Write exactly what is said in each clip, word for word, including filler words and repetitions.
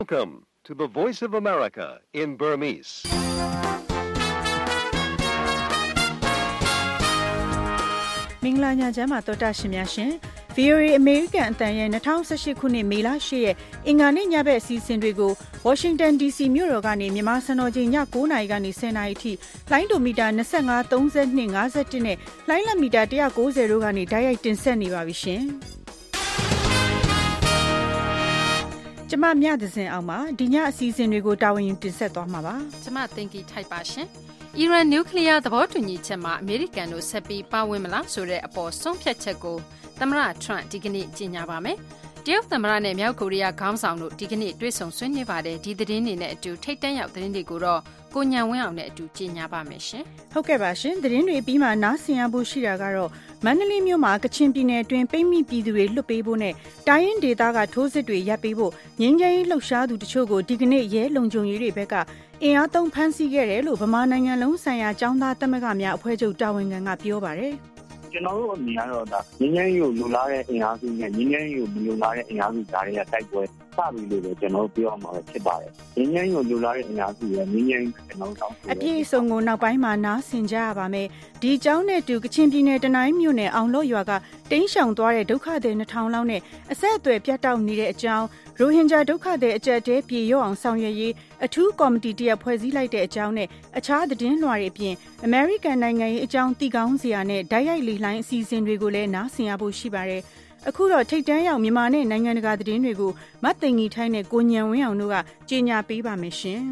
Welcome to the Voice of America in Burmese. မင်္ဂလာညချမ်းပါတော်တာရှင်များရှင် ဗီအိုအေ အမေရိကန်အသံရဲ့၂၀၁၈ခုနှစ်မေလ၈ရက်အင်္ဂါနေ့ညဘက်အစီအစဉ်တွေကို Washington ဒီ စီ မြို့တော်ကနေမြန်မာစံတော်ချိန်ည၉နာရီကနေ၁၀နာရီအထိလိုင်းဒိုမီတာ၂၅ ၃၂ ၅၁နဲ့လိုင်းလမီတာ၁၉၀တို့ကနေတိုက်ရိုက်တင်ဆက်နေပါပြီရှင်ကျမမြသဇင်အောင်ပါဒီညအစီအစဉ်တွေကိုတာဝန်ယူတင်ဆက်သွားမှာပါကျမသင်္ကီထိုက်ပါရှင်အီရန်နျူကလ িয়ার သဘောတူညီချက်မှာအမေရိကန်တို့ဆက်ပြီးပါဝင်မလားဆိုတဲ့အပေါ်ဆုံးဖြတ်ချက်ကိုသမ္မတထရန့်ဒီကနေ့ကြေညာပါမယ်တရုတ်သမ္မတနဲ့မြောက်ကိုရီးယားခေါင်းဆောင်တို့ဒီကနေ့တွေ့ဆုံဆွေးနွေးပါတယ်ဒီသတင်းတွေနဲ့အတူထိတ်တန့်ရောက်သတင်းတွေကိုတော့ကိုညံဝင်းအောင်နဲ့အတူကြေညာပါမယ်ရှင်ဟုတ်ကဲ့ပါရှင်သတင်းတွေပြီးမှနားဆင်ရဖို့ရှိတာကတော့မန္တလေးမြို့မှာကချင်ပြည်နယ်အတွင်းပိတ်မိပြည်သူတွေလွတ်ပေးဖို့နဲ့တိုင်းရင်းဒေသကထိုးစစ်တွေရပ်ပေးဖို့ငြိမ်းချမ်းရေးလှုပ်ရှားသူတချို့ကိုဒီကနေ့ရဲလုံခြုံရေးတွေဘက်ကအင်အားသုံးဖမ်းဆီးခဲ့တယ်လို့ဗမာနိုင်ငံလုံးဆိုင်ရာចောင်းသားသမဂ္ဂများအဖွဲ့ချုပ်တာဝန်ခံကပြောပါတယ်ကျွန်တော်တို့အမြင်ကတော့ဒါငင်းငင်းကိုလူလာတဲ့အင်အားစုနဲ့ငင်းငင်းကိုမလူလာတဲ့အင်အားစုကြားတွေကတိုက်ပွဲစပြီလို့လည်းကျွန်တော်တို့ပြောရမှာဖြစ်ပါတယ်ငင်းငင်းကိုလူလာတဲ့အင်အားစုရဲ့ငင်းငင်းကျွန်တော်တို့အပြည့်အစုံကိုနောက်ပိုင်းမှာနားဆင်ကြရပါမယ်ဒီအကြောင်းနဲ့တူကချင်ပြည်နယ်တနိုင်းမြို့နယ်အောင်လော့ရွာကတင်းရှောင်သွားတဲ့ဒုက္ခသည်နှစ်ထောင်လောက်နဲ့အဆက်အသွယ်ပြတ်တောက်နေတဲ့အကြောင်းရိုဟင်ဂျာဒုက္ခသည်အကြက်တဲပြေရောက်အောင်ဆောင်ရွက်ရေးအထူးကော်မတီတရက်ဖွဲ့စည်းလိုက်တဲ့အကြောင်းနဲ့အခြားသတင်းလွှာတွေအပြင်အမေရိကန်နိုင်ငံရေးအကြောင်းသိကောင်းစရာနဲ့ဓာတ်ရိုက်လေလှိုင်းအစီအစဉ်တွေကိုလည်းနားဆင်ရဖို့ရှိပါတယ်အခုတော့ထိတ်တန်းရောက်မြန်မာနဲ့နိုင်ငံတကာသတင်းတွေကိုမတ်သိင်္ဂီထိုင်းနဲ့ကိုညံဝင်းအောင်တို့ကကြေညာပေးပါမယ်ရှင်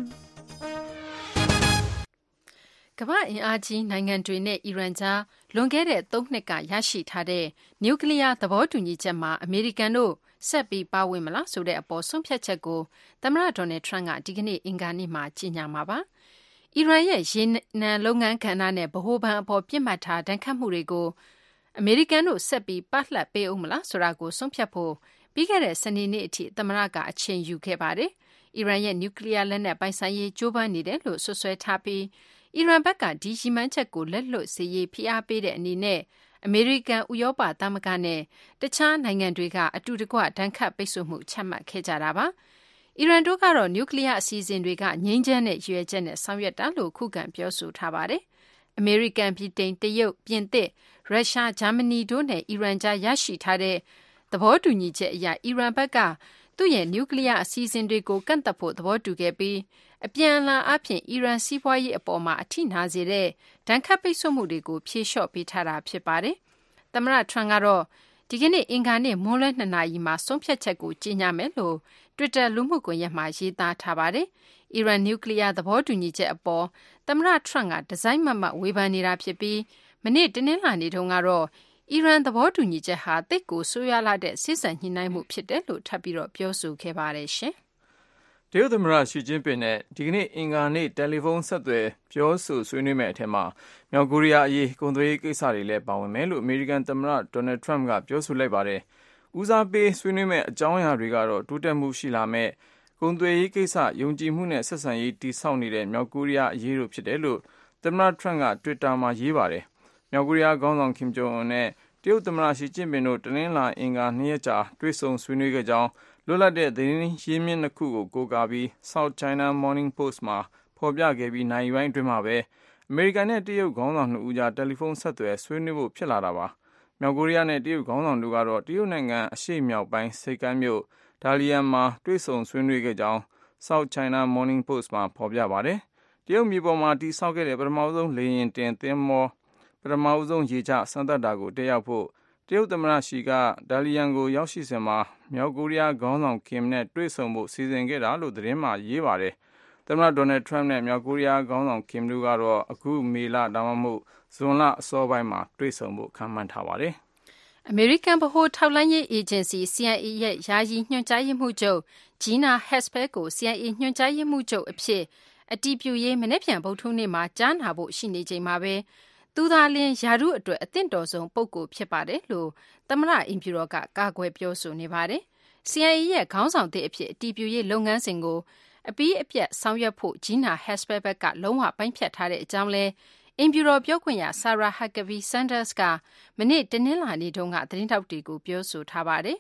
ကမ္ဘာအင်အားကြီးနိုင်ငံတွေနဲ့အီရန်ကြားလွန်ခဲ့တဲ့သုံးနှစ်ကရရှိထားတဲ့နျူကလ িয়ার သဘောတူညီချက်မှာအမေရိကန်တို့ဆက်ပြီးပါဝင်မလားဆိုတဲ့အပေါ်ဆုံးဖြတ်ချက်ကိုသမ္မတဒေါ်နယ်ထရန့်ကဒီကနေ့အင်္ဂါနေ့မှာကြေညာမှာပါအီရန်ရဲ့ရေနံလုပ်ငန်းကဏ္ဍနဲ့ဗဟိုဘဏ်အပေါ်ပြစ်မှတ်ထားဒဏ်ခတ်မှုတွေကိုအမေရိကန်တို့ဆက်ပြီးပတ်လှပ်ပေးအောင်မလားဆိုတာကိုဆုံးဖြတ်ဖို့ပြီးခဲ့တဲ့စနေနေ့အထိသမ္မတကအချိန်ယူခဲ့ပါတယ်အီရန်ရဲ့နျူကလ িয়ার လက်နက်ပိုင်ဆိုင်ရေးကြိုးပမ်းနေတယ်လို့ဆွဆွဲထားပြီးအီရန်ဘက်ကဒီရည်မှန်းချက်ကိုလက်လွတ်စေရေးဖိအားပေးတဲ့အနေနဲ့အမေရိကန်ဥရောပသမဂ္ဂနဲ့တခြားနိုင်ငံတွေကအတူတကွဒဏ်ခတ်ပိတ်ဆို့မှုချမှတ်ခဲ့ကြတာပါအီရန်တို့ကတော့နျူကလ িয়ার အစီအစဉ်တွေကငြိမ်းချမ်းတဲ့ရည်ရွယ်ချက်နဲ့ဆောင်ရွက်တာလို့ခုခံပြောဆိုထားပါတယ်အမေရိကန်ပြည်တိန်တရုတ်ပြင်သစ်ရုရှားဂျာမနီတို့နဲ့အီရန်ကြားရရှိထားတဲ့သဘောတူညီချက်အရအီရန်ဘက်ကသူ့ရဲ့နျူကလ িয়ার အစီအစဉ်တွေကိုကန့်သတ်ဖို့သဘောတူခဲ့ပြီးအပြန်အလှန်အားဖြင့်အီရန်စီးပွားရေးအပေါ်မှာအထိနာစေတဲ့ဒဏ်ခတ်ပိတ်ဆို့မှုတွေကိုဖြေလျှော့ပေးထားတာဖြစ်ပါတယ်သမ္မတထရန့်ကတော့ဒီကနေ့အင်္ဂါနေ့မွန်းလွဲနှစ်နာရီမှာဆုံးဖြတ်ချက်ကိုကြေညာမယ်လို့ Twitter လူမှုကွန်ရက်မှာရေးသားထားပါတယ်အီရန်နျူကလ িয়ার သဘောတူညီချက်အပေါ်သမ္မတထရန့်ကဒီဇိုင်းမတ်မတ်ဝေဖန်နေတာဖြစ်ပြီးမနေ့တနင်္လာနေ့တုန်းကတော့အီရန်သဘောတူညီချက်ဟာတိတ်ကိုဆိုးရွားလာတဲ့စစ်ဆန်ညှိနှိုင်းမှုဖြစ်တယ်လို့ထပ်ပြီးတော့ပြောဆိုခဲ့ပါတယ်ရှင်တရုတ်သမ္မတရှီကျင်းပင်နဲ့ဒီကနေ့အင်္ဂါနေ့တယ်လီဖုန်းဆက်သွယ်ပြောဆိုဆွေးနွေးမယ့်အထက်မှာမြောက်ကိုရီးယားအရေးကုန်သွယ်ရေးကိစ္စတွေလည်းပါဝင်မယ်လို့အမေရိကန်သမ္မတဒေါ်နယ်ထရန့်ကပြောဆိုလိုက်ပါတယ်။ဦးစားပေးဆွေးနွေးမယ့်အကြောင်းအရာတွေကတော့တိုးတက်မှုရှိလာမယ့်ကုန်သွယ်ရေးကိစ္စယုံကြည်မှုနဲ့ဆက်ဆံရေးတည်ဆောက်နေတဲ့မြောက်ကိုရီးယားအရေးတို့ဖြစ်တယ်လို့သမ္မတထရန့်က Twitter မှာရေးပါတယ်။မြောက်ကိုရီးယားခေါင်းဆောင်ကင်ဂျုံအွန်နဲ့တရုတ်သမ္မတရှီကျင်းပင်တို့တနင်္လာအင်္ဂါနှစ်ရက်ကြာတွေ့ဆုံဆွေးနွေးခဲ့ကြောင်းလွတ်လပ်တဲ့သတင်းရင်းမြစ်နှစ်ခုကိုကိုးကားပြီး South China Morning Post မှာဖော်ပြခဲ့ပြီးနိုင်ပိုင်းအတွင်းမှာပဲအမေရိကန်နဲ့တရုတ်ခေါင်းဆောင်နှစ်ဦးကြားတယ်လီဖုန်းဆက်သွယ်ဆွေးနွေးဖို့ဖြစ်လာတာပါ။မြောက်ကိုရီးယားနဲ့တရုတ်ခေါင်းဆောင်တို့ကတော့တရုတ်နိုင်ငံအရှေ့မြောက်ပိုင်းဆိပ်ကမ်းမြို့ဒါလီယန်မှာတွေ့ဆုံဆွေးနွေးခဲ့ကြောင်း South China Morning Post မှာဖော်ပြပါတယ်။တရုတ်မြေပေါ်မှာတည်ဆောက်ခဲ့တဲ့ပထမဆုံးလေယာဉ်တင်သင်္ဘောပထမဆုံးရေချစမ်းသပ်တာကိုတက်ရောက်ဖို့တရုတ်သမ္မတရှီကဒါလီယန်ကိုရောက်ရှိစဉ်မှာမြောက်ကိုရီးယားခေါင်းဆောင်ကင်နဲ့တွေ့ဆုံဖို့စီစဉ်ခဲ့တာလို့သတင်းမှာရေးပါတယ်။သမ္မတဒေါ်နယ်ထရန့်နဲ့မြောက်ကိုရီးယားခေါင်းဆောင်ကင်တို့ကတော့အခုမေလဒါမှမဟုတ်ဇွန်လအစောပိုင်းမှာတွေ့ဆုံဖို့ခန့်မှန်းထားပါတယ်။အမေရိကန်ဗဟိုထောက်လှမ်းရေးအေဂျင်စီ စီ အိုင် အေ ရဲ့ယာယီညွှန်ကြားရေးမှူးချုပ်ဂျီနာဟက်စပယ်ကို စီ အိုင် အေ ညွှန်ကြားရေးမှူးချုပ်အဖြစ်အတည်ပြုရေးမနေ့ပြန်ဗုဒ္ဓဟူးနေ့မှာကြားနာဖို့ရှိနေချိန်မှာပဲသူသာလျှင်ယာရုအတွက်အသင့်တော်ဆုံးပုဂ္ဂိုလ်ဖြစ်ပါတယ်လို့သမ္မတအိမ်ဖြူတော်ကကာကွယ်ပြောဆိုနေပါတယ်။ စီ အိုင် အေ ရဲ့ခေါင်းဆောင်သစ်အဖြစ်အတည်ပြုရေးလုပ်ငန်းစဉ်ကိုအပြီးအပြတ်ဆောင်ရွက်ဖို့ဂျီနာဟက်စပယ်ဘက်ကလုံးဝပိုင်းဖြတ်ထားတဲ့အကြောင်းလဲအိမ်ဖြူတော်ပြောခွင့်ရ Sarah Huckabee Sanders ကမနေ့တနင်္လာနေ့တုန်းကသတင်းထောက်တွေကိုပြောဆိုထားပါတယ်။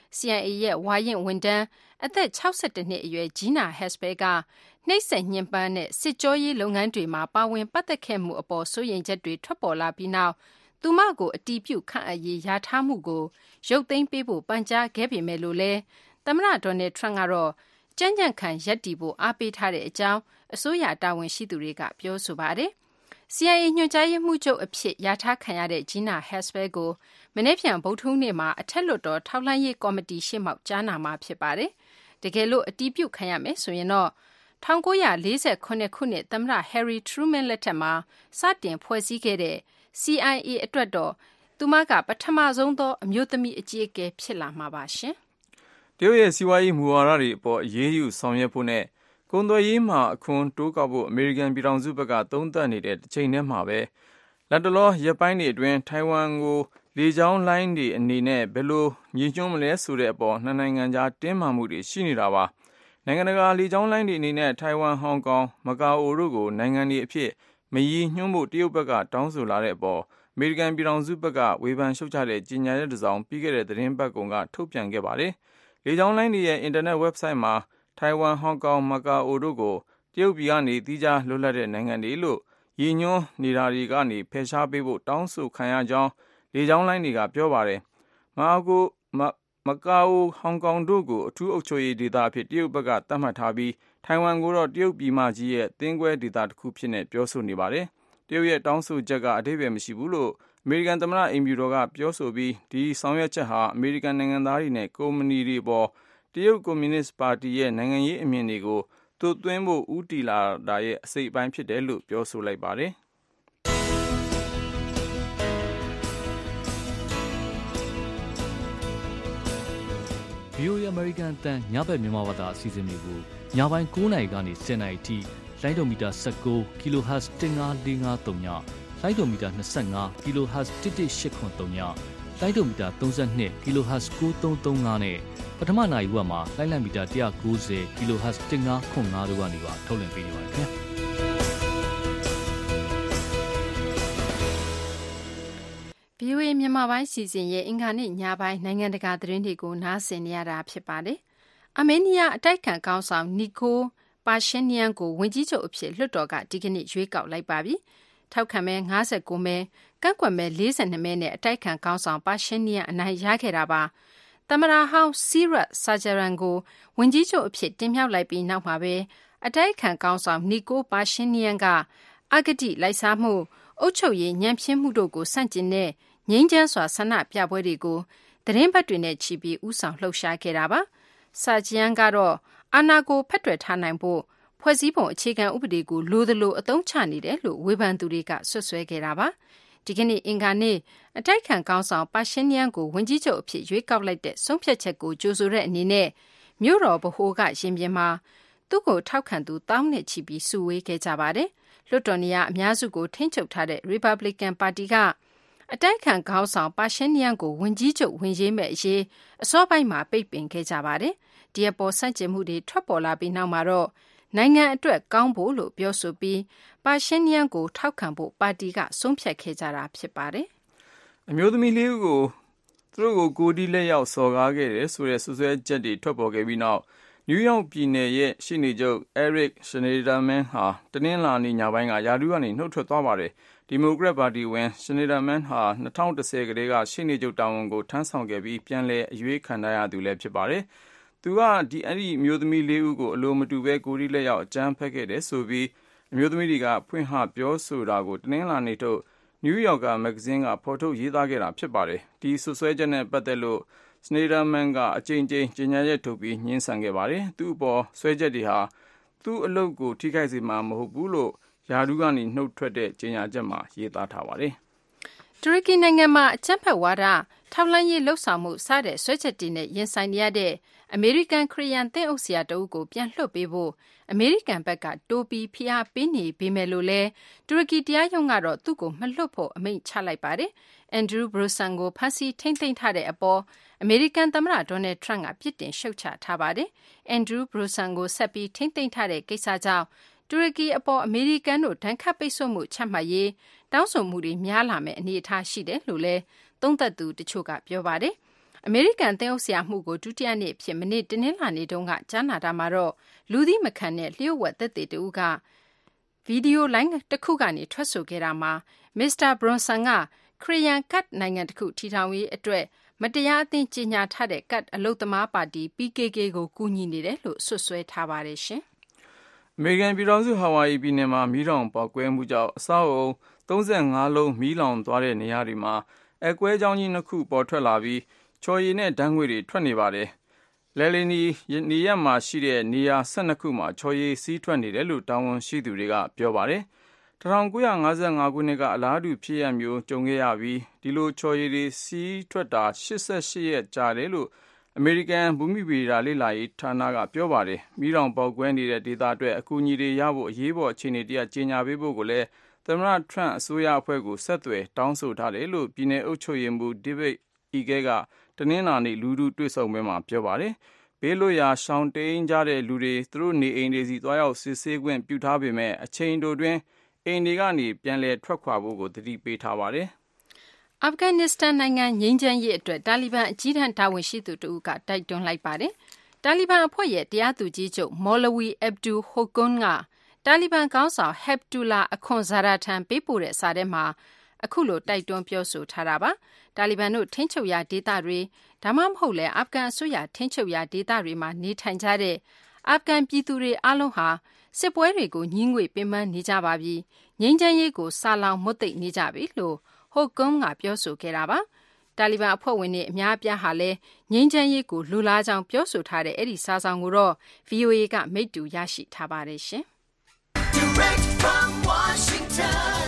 C I A ရဲ့ဝါရင့်ဝန်ထမ်းအသက်၆၁နှစ်အရွယ် Gina Haspel ကနှိပ်စက်ညှဉ်းပန်းတဲ့စစ်ကြောရေးလုပ်ငန်းတွေမှာပါဝင်ပတ်သက်ခဲ့မှုအပေါ်စိုးရိမ်ချက်တွေထွက်ပေါ်လာပြီးနောက်သူမကိုအတီးပြုတ်ခန့်အပ်ရေးယာထားမှုကိုရုပ်သိမ်းပေးဖို့ပန်ကြားခဲ့ပေမဲ့လို့လဲသမ္မတဒေါ်နယ်ထရန့်ကတော့ကြမ်းကြမ်းခံရပ်တည်ဖို့အားပေးထားတဲ့အကြောင်းအစိုးရတာဝန်ရှိသူတွေကပြောဆိုပါတယ်။ C I A ညွှန်ကြားရေးမှူးချုပ်အဖြစ်ယာထားခံရတဲ့ Gina Haspel ကိုမနေ့ပြန်ဗုဒ္ဓဟူးနေ့မှာအထက်လွှတ်တော်ထောက်လှမ်းရေးကော်မတီရှေ့မှောက်ကြားနာမှာဖြစ်ပါတယ်။တကယ်လို့အတီးပြုတ်ခံရမယ်ဆိုရင်တော့၁၉၄၇ခုနှစ်သမ္မတ Harry Truman လက်ထက်မှာစတင်ဖွဲ့စည်းခဲ့တဲ့ C I A အတွက်တော့သူမကပထမဆုံးသောအမျိုးသမီးအကြီးအကဲဖြစ်လာမှာပါရှင်။တရုတ်ရဲ့စီးပွားရေးမူဝါဒတွေအပေါ်အရေးယူဆောင်ရွက်ဖို့နဲ့ကုန်သွယ်ရေးမှာအခွန်တိုးကောက်ဖို့အမေရိကန်ပြည်ထောင်စုဘက်ကသုံးသပ်နေတဲ့တစ်ချိန်တည်းမှာပဲလက်တလောရက်ပိုင်းတွေအတွင်းထိုင်ဝမ်ကိုလေကြောင်းလိုင်းတွေအနေနဲ့ဘယ်လိုညှိညွှန်းမလဲဆိုတဲ့အပေါ်နှစ်နိုင်ငံကြားတင်းမာမှုတွေရှိနေတာပါ။နိုင်ငံတကာလေကြောင်းလိုင်းတွေအနေနဲ့ထိုင်ဝမ်ဟောင်ကောင်မကာအိုတို့ကိုနိုင်ငံတွေအဖြစ်မရည်ညွှန်းဖို့တရုတ်ဘက်ကတောင်းဆိုလာတဲ့အပေါ်အမေရိကန်ပြည်ထောင်စုဘက်ကဝေဖန်ရှုတ်ချတဲ့ကြေညာချက်တစ်စောင်ပြီးခဲ့တဲ့သတင်းပတ်ကုန်ကထုတ်ပြန်ခဲ့ပါတယ်။လေကြောင်းလိုင်းတွေရဲ့အင်တာနက် website မှာထိုင်ဝမ်ဟောင်ကောင်မကာအိုတို့ကိုတရုတ်ပြည်ကနေသီးခြားလွတ်လပ်တဲ့နိုင်ငံတွေလို့ရည်ညွှန်းနေတာတွေကနေဖယ်ရှားပေးဖို့တောင်းဆိုခံရကြောင်းလေကြောင်းလိုင်းတွေကပြောပါတယ်။မကာအိုမကာအိုဟောင်ကောင်တို့ကိုအထူးအုပ်ချုပ်ရေးဒေသအဖြစ်တရုတ်ဘက်ကသတ်မှတ်ထားပြီးထိုင်ဝမ်ကိုတော့တရုတ်ပြည်မကြီးရဲ့သင်းခွဲဒေသတစ်ခုဖြစ်နေပြောဆိုနေပါတယ်။တရုတ်ရဲ့တောင်းဆိုချက်ကအဓိပ္ပာယ်မရှိဘူးလို့အမေရိကန်သမ္မတအိမ်ဖြူတော်ကပြောဆိုပြီးဒီဆောင်ရွက်ချက်ဟာအမေရိကန်နိုင်ငံသားတွေနဲ့ကုမ္ပဏီတွေပေါ်တရုတ်ကွန်မြူနစ်ပါတီရဲ့နိုင်ငံရေးအမြင်တွေကိုသွတ်သွင်းဖို့ဦးတည်လာတာရဲ့အစိတ်အပိုင်းဖြစ်တယ်လို့ပြောဆိုလိုက်ပါတယ်။ V O A American အတန်ညဘက်မြန်မာဘာသာအစီအစဉ်တွေကိုညပိုင်း၉နာရီကနေ၁၀နာရီထိလိုင်းဒိုမီတာ၁၉ kHz ၁၅၄၅၃ညလိုင်းဒိုမီတာ၂၅ kHz ၁၁၈ခွန်၃ညလိုင်းဒိုမီတာ၃၂ kHz ၉၃၃၅နဲ့ပထမနာရီဝက်မှာလိုင်းလံမီတာ၁၉၀ kHz ၁၅ခွန်၅တို့ကနေပါထုတ်လွှင့်ပေးနေပါတယ်ခင်ဗျာ။ V O A မြန်မာပိုင်းစီစဉ်ရဲ့အင်္ဂါနေ့ညပိုင်းနိုင်ငံတကာသတင်းတွေကိုနားဆင်နေရတာဖြစ်ပါတယ်။အာမေးနီးယားအတိုက်ခံခေါင်းဆောင်နီကိုပါရှင်းနီယန်ကိုဝန်ကြီးချုပ်အဖြစ်လွှတ်တော်ကဒီကနေ့ရွေးကောက်လိုက်ပါပြီ။ထောက်ခံမဲ၅၉မဲကန့်ကွက်မဲ၄၂မဲနဲ့အတိုက်ခံခေါင်းဆောင်ပါရှင်းနီယန်အနိုင်ရခဲ့တာပါ။သမ္မတဟောင်းစီရတ်ဆာဂျရန်ကိုဝန်ကြီးချုပ်အဖြစ်တင်မြှောက်လိုက်ပြီးနောက်မှာပဲအတိုက်ခံခေါင်းဆောင်နီကိုပါရှင်းနီယန်ကအဂတိလိုက်စားမှုအုပ်ချုပ်ရေးညံ့ဖျင်းမှုတို့ကိုဆန့်ကျင်တဲ့ငြိမ်းချမ်းစွာဆန္ဒပြပွဲတွေကိုသတင်းပတ်တွေနဲ့ချီပြီးဥဆောင်လှုပ်ရှားခဲ့တာပါ။ဆာဂျီယန်ကတော့အာဏာကိုဖက်တွယ်ထားနိုင်ဖို့ဖွဲ့စည်းပုံအခြေခံဥပဒေကိုလိုသလိုအသုံးချနေတယ်လို့ဝေဖန်သူတွေကဆွဆွဲခဲ့တာပါ။ဒီကနေ့အင်္ဂါနေ့အတိုက်ခံခေါင်းဆောင်ပါရှင်းနီယန်ကိုဝန်ကြီးချုပ်အဖြစ်ရွေးကောက်လိုက်တဲ့ဆုံးဖြတ်ချက်ကိုကြိုဆိုတဲ့အနေနဲ့မြို့တော်ဗဟိုကရင်ပြင်မှာသူ့ကိုထောက်ခံသူတောင်းနဲ့ချီပြီးစုဝေးခဲ့ကြပါတယ်။လွှတ်တော်နေရာအများစုကိုထိန်းချုပ်ထားတဲ့ Republican ပါတီကအတိုက်ခံခေါင်းဆောင်ပါရှင်းနီယန်ကိုဝန်ကြီးချုပ်ဝင်ရေးမဲ့အရေးအစောပိုင်းမှာပိတ်ပင်ခဲ့ကြပါတယ်။ဒီအပေါ်ဆန့်ကျင်မှုတွေထွက်ပေါ်လာပြီးနောက်မှာတော့နိုင်ငံအတွက်ကောင်းဖို့လို့ပြောဆိုပြီးပါရှင်းနီယန်ကိုထောက်ခံဖို့ပါတီကဆုံးဖြတ်ခဲ့ကြတာဖြစ်ပါတယ်။အမျိုးသမီးလေးဦးကိုသူတို့ကိုကိုဒီလက်ရောက်စော်ကားခဲ့တယ်ဆိုတဲ့ဆွဆွဲချက်တွေထွက်ပေါ်ခဲ့ပြီးနောက်နယူးယောက်ပြည်နယ်ရဲ့ရှေ့နေချုပ် Eric Schneiderman ဟာတနင်္လာနေ့ညပိုင်းကယာတူကနေနှုတ်ထွက်သွားပါတယ်။ဒီမိုကရက်ပါတီဝင် Schneiderman ဟာ၂၀၁၀ကတည်းကရှေ့နေချုပ်တာဝန်ကိုထမ်းဆောင်ခဲ့ပြီးပြန်လည်အရွေးခံထားရသူလည်းဖြစ်ပါတယ်။သူကဒီအဲ့ဒီအမျိုးသမီးလေးဦးကိုအလိုမတူပဲကိုဒီလက်ရောက်အကြမ်းဖက်ခဲ့တယ်ဆိုပြီးအမျိုးသမီးတွေကဖွင့်ဟပြောဆိုတာကိုတနင်္လာနေ့ထုတ်နယူးယောက်ကမဂ္ဂဇင်းကဖော်ထုတ်ရေးသားခဲ့တာဖြစ်ပါတယ်။ဒီဆွဆွဲချက်နဲ့ပတ်သက်လို့Schneiderman ကအကြိမ်ကြိမ်ကြေညာချက်ထုတ်ပြီးညှင်းဆန်ခဲ့ပါတယ်။သူ့အပေါ်ဆွဲချက်တွေဟာသူ့အလုပ်ကိုထိခိုက်စေမှာမဟုတ်ဘူးလို့ယာတူကနေနှုတ်ထွက်တဲ့ကြေညာချက်မှာရေးသားထားပါတယ်။တူရကီနိုင်ငံမှာအကြမ်းဖက်ဝါဒထောက်လှမ်းရေးလှုပ်ဆောင်မှုစတဲ့ဆွဲချက်တွေနဲ့ရင်ဆိုင်နေရတဲ့အမေရိကန်ခရီးယန်သင်းအုပ်ဆရာတဦးကိုပြန်လွှတ်ပေးဖို့အမေရိကန်ဘက်ကတိုးပြီးဖိအားပေးနေပေမဲ့လို့လဲတူရကီတရားရုံးကတော့သူ့ကိုမလွှတ်ဖို့အမိန့်ချလိုက်ပါတယ်။ Andrew Brunson ကိုဖမ်းဆီးထိန်းသိမ်းထားတဲ့အပေါ်အမေရိကန်သမ္မတဒေါ်နယ်ထရန့်ကပြစ်တင်ရှုတ်ချထားပါတယ်။ Andrew Brunson ကိုဆက်ပြီးထိန်းသိမ်းထားတဲ့ကိစ္စကြောင့်တူရကီအပေါ်အမေရိကန်တို့ဒဏ်ခတ်ပိတ်ဆို့မှုချမှတ်ရေးတောင်းဆိုမှုတွေများလာမယ့်အနေအထားရှိတယ်လို့လဲသုံးသပ်သူတချို့ကပြောပါတယ်။အမေရိကန်သင်းအုပ်ဆရာမှုကိုဒုတိယနေ့ဖြစ်မနေ့တနင်္လာနေ့တုန်းကကြားနာတာမှာတော့လူသီးမခံတဲ့လျှို့ဝှက်သက်သေတဦးကဗီဒီယိုလိုင်းတစ်ခုကနေထွက်ဆိုခဲ့တာမှာမစ္စတာဘရွန်ဆန်ကခရီယန်ကတ်နိုင်ငံတစ်ခုထီထောင်ရေးအတွက်မတရားအသင်းကြီးညာထားတဲ့ကတ်အလုသမားပါတီ ပီ ကေ ကေ ကိုကူညီနေတယ်လို့ဆွဆွဲထားပါတယ်ရှင်အမေရိကန်ပြည်ထောင်စုဟာဝိုင်ယီပြည်နယ်မှာမီးတောင်ပေါက်ကွဲမှုကြောင့်အဆောက်အုံသုံးဆယ့်ငါးလုံးမီးလောင်သွားတဲ့နေရာတွေမှာအကွဲကြောင်းကြီးနှစ်ခုပေါ်ထွက်လာပြီးချော်ရည်နဲ့ဓာတ်ငွေ့တွေထွက်နေပါတယ်။လဲလီနီနေရက်မှာရှိတဲ့နေရာဆယ်နှစ်ခုမှာချော်ရည်စီးထွက်နေတယ်လို့တာဝန်ရှိသူတွေကပြောပါတယ်။၁၉၅၅ခုနှစ်ကအလားတူဖြစ်ရပ်မျိုးကြုံခဲ့ရပြီးဒီလိုချော်ရည်တွေစီးထွက်တာ၈၈ရက်ကြာတယ်လို့အမေရိကန်ဘူမိဗေဒလေ့လာရေးဌာနကပြောပါတယ်။မီးတောင်ပေါက်ကွဲနေတဲ့ဒေသအတွက်အကူအညီတွေရဖို့အရေးပေါ်အခြေအနေတရကြေညာပေးဖို့ကိုလည်းသမ္မတထရန့်အစိုးရအဖွဲ့ကိုဆက်သွယ်တောင်းဆိုထားတယ်လို့ပြည်내အုပ်ချုပ်ရေးမှူးဒေးဗစ်အီဂဲကတနင်္လာနေ့လူထုတွေ့ဆုံပွဲမှာပြောပါတယ်။ဘေးလွတ်ရာရှောင်တိန်ကြတဲ့လူတွေသူတို့နေအိမ်တွေစီသွားရောက်စစ်ဆေးခွင့်ပြုထားပေမဲ့အချိန်တိုတွင်အိမ်တွေကနေပြန်လည်ထွက်ခွာဖို့ကိုသတိပေးထားပါတယ်။အာဖဂန်နစ္စတန်နိုင်ငံငြိမ်းချမ်းရေးအတွက်တာလီဘန်အကြီးထန်းတာဝန်ရှိသူတို့ကတိုက်တွန်းလိုက်ပါတယ်။တာလီဘန်အဖွဲ့ရဲ့တရားသူကြီးချုပ်မော်လဝီအဗ်ဒူဟိုကွန်းကတာလီဘန်ခေါင်းဆောင်ဟက်ပတူလာအခွန်ဇာရာထံပေးပို့တဲ့စာထဲမှာအခုလိုတိုက်တွန်းပြောဆိုထားတာပါ။တာလီဘန်တို့ထိန်းချုပ်ရာဒေသတွေဒါမှမဟုတ်လဲအာဖဂန်အစိုးရထိန်းချုပ်ရာဒေသတွေမှာနေထိုင်ကြတဲ့အာဖဂန်ပြည်သူတွေအလုံးဟာစစ်ပွဲတွေကိုညှင်းငွေပင်ပန်းနေကြပါပြီ။ငြိမ်းချမ်းရေးကိုစာလောင်မွတ်သိပ်နေကြပြီလို့ဟိုကွန်းကပြောဆိုခဲ့တာပါ။တာလီဘန်အဖွဲ့ဝင်တွေအများအပြားဟာလည်းငြိမ်းချမ်းရေးကိုလူလားကြောင်းပြောဆိုထားတဲ့အဲ့ဒီစာဆောင်ကိုတော့ ဗွီအိုအေ ကမိတ္တူရရှိထားပါတယ်ရှင်။ Direct from Washington,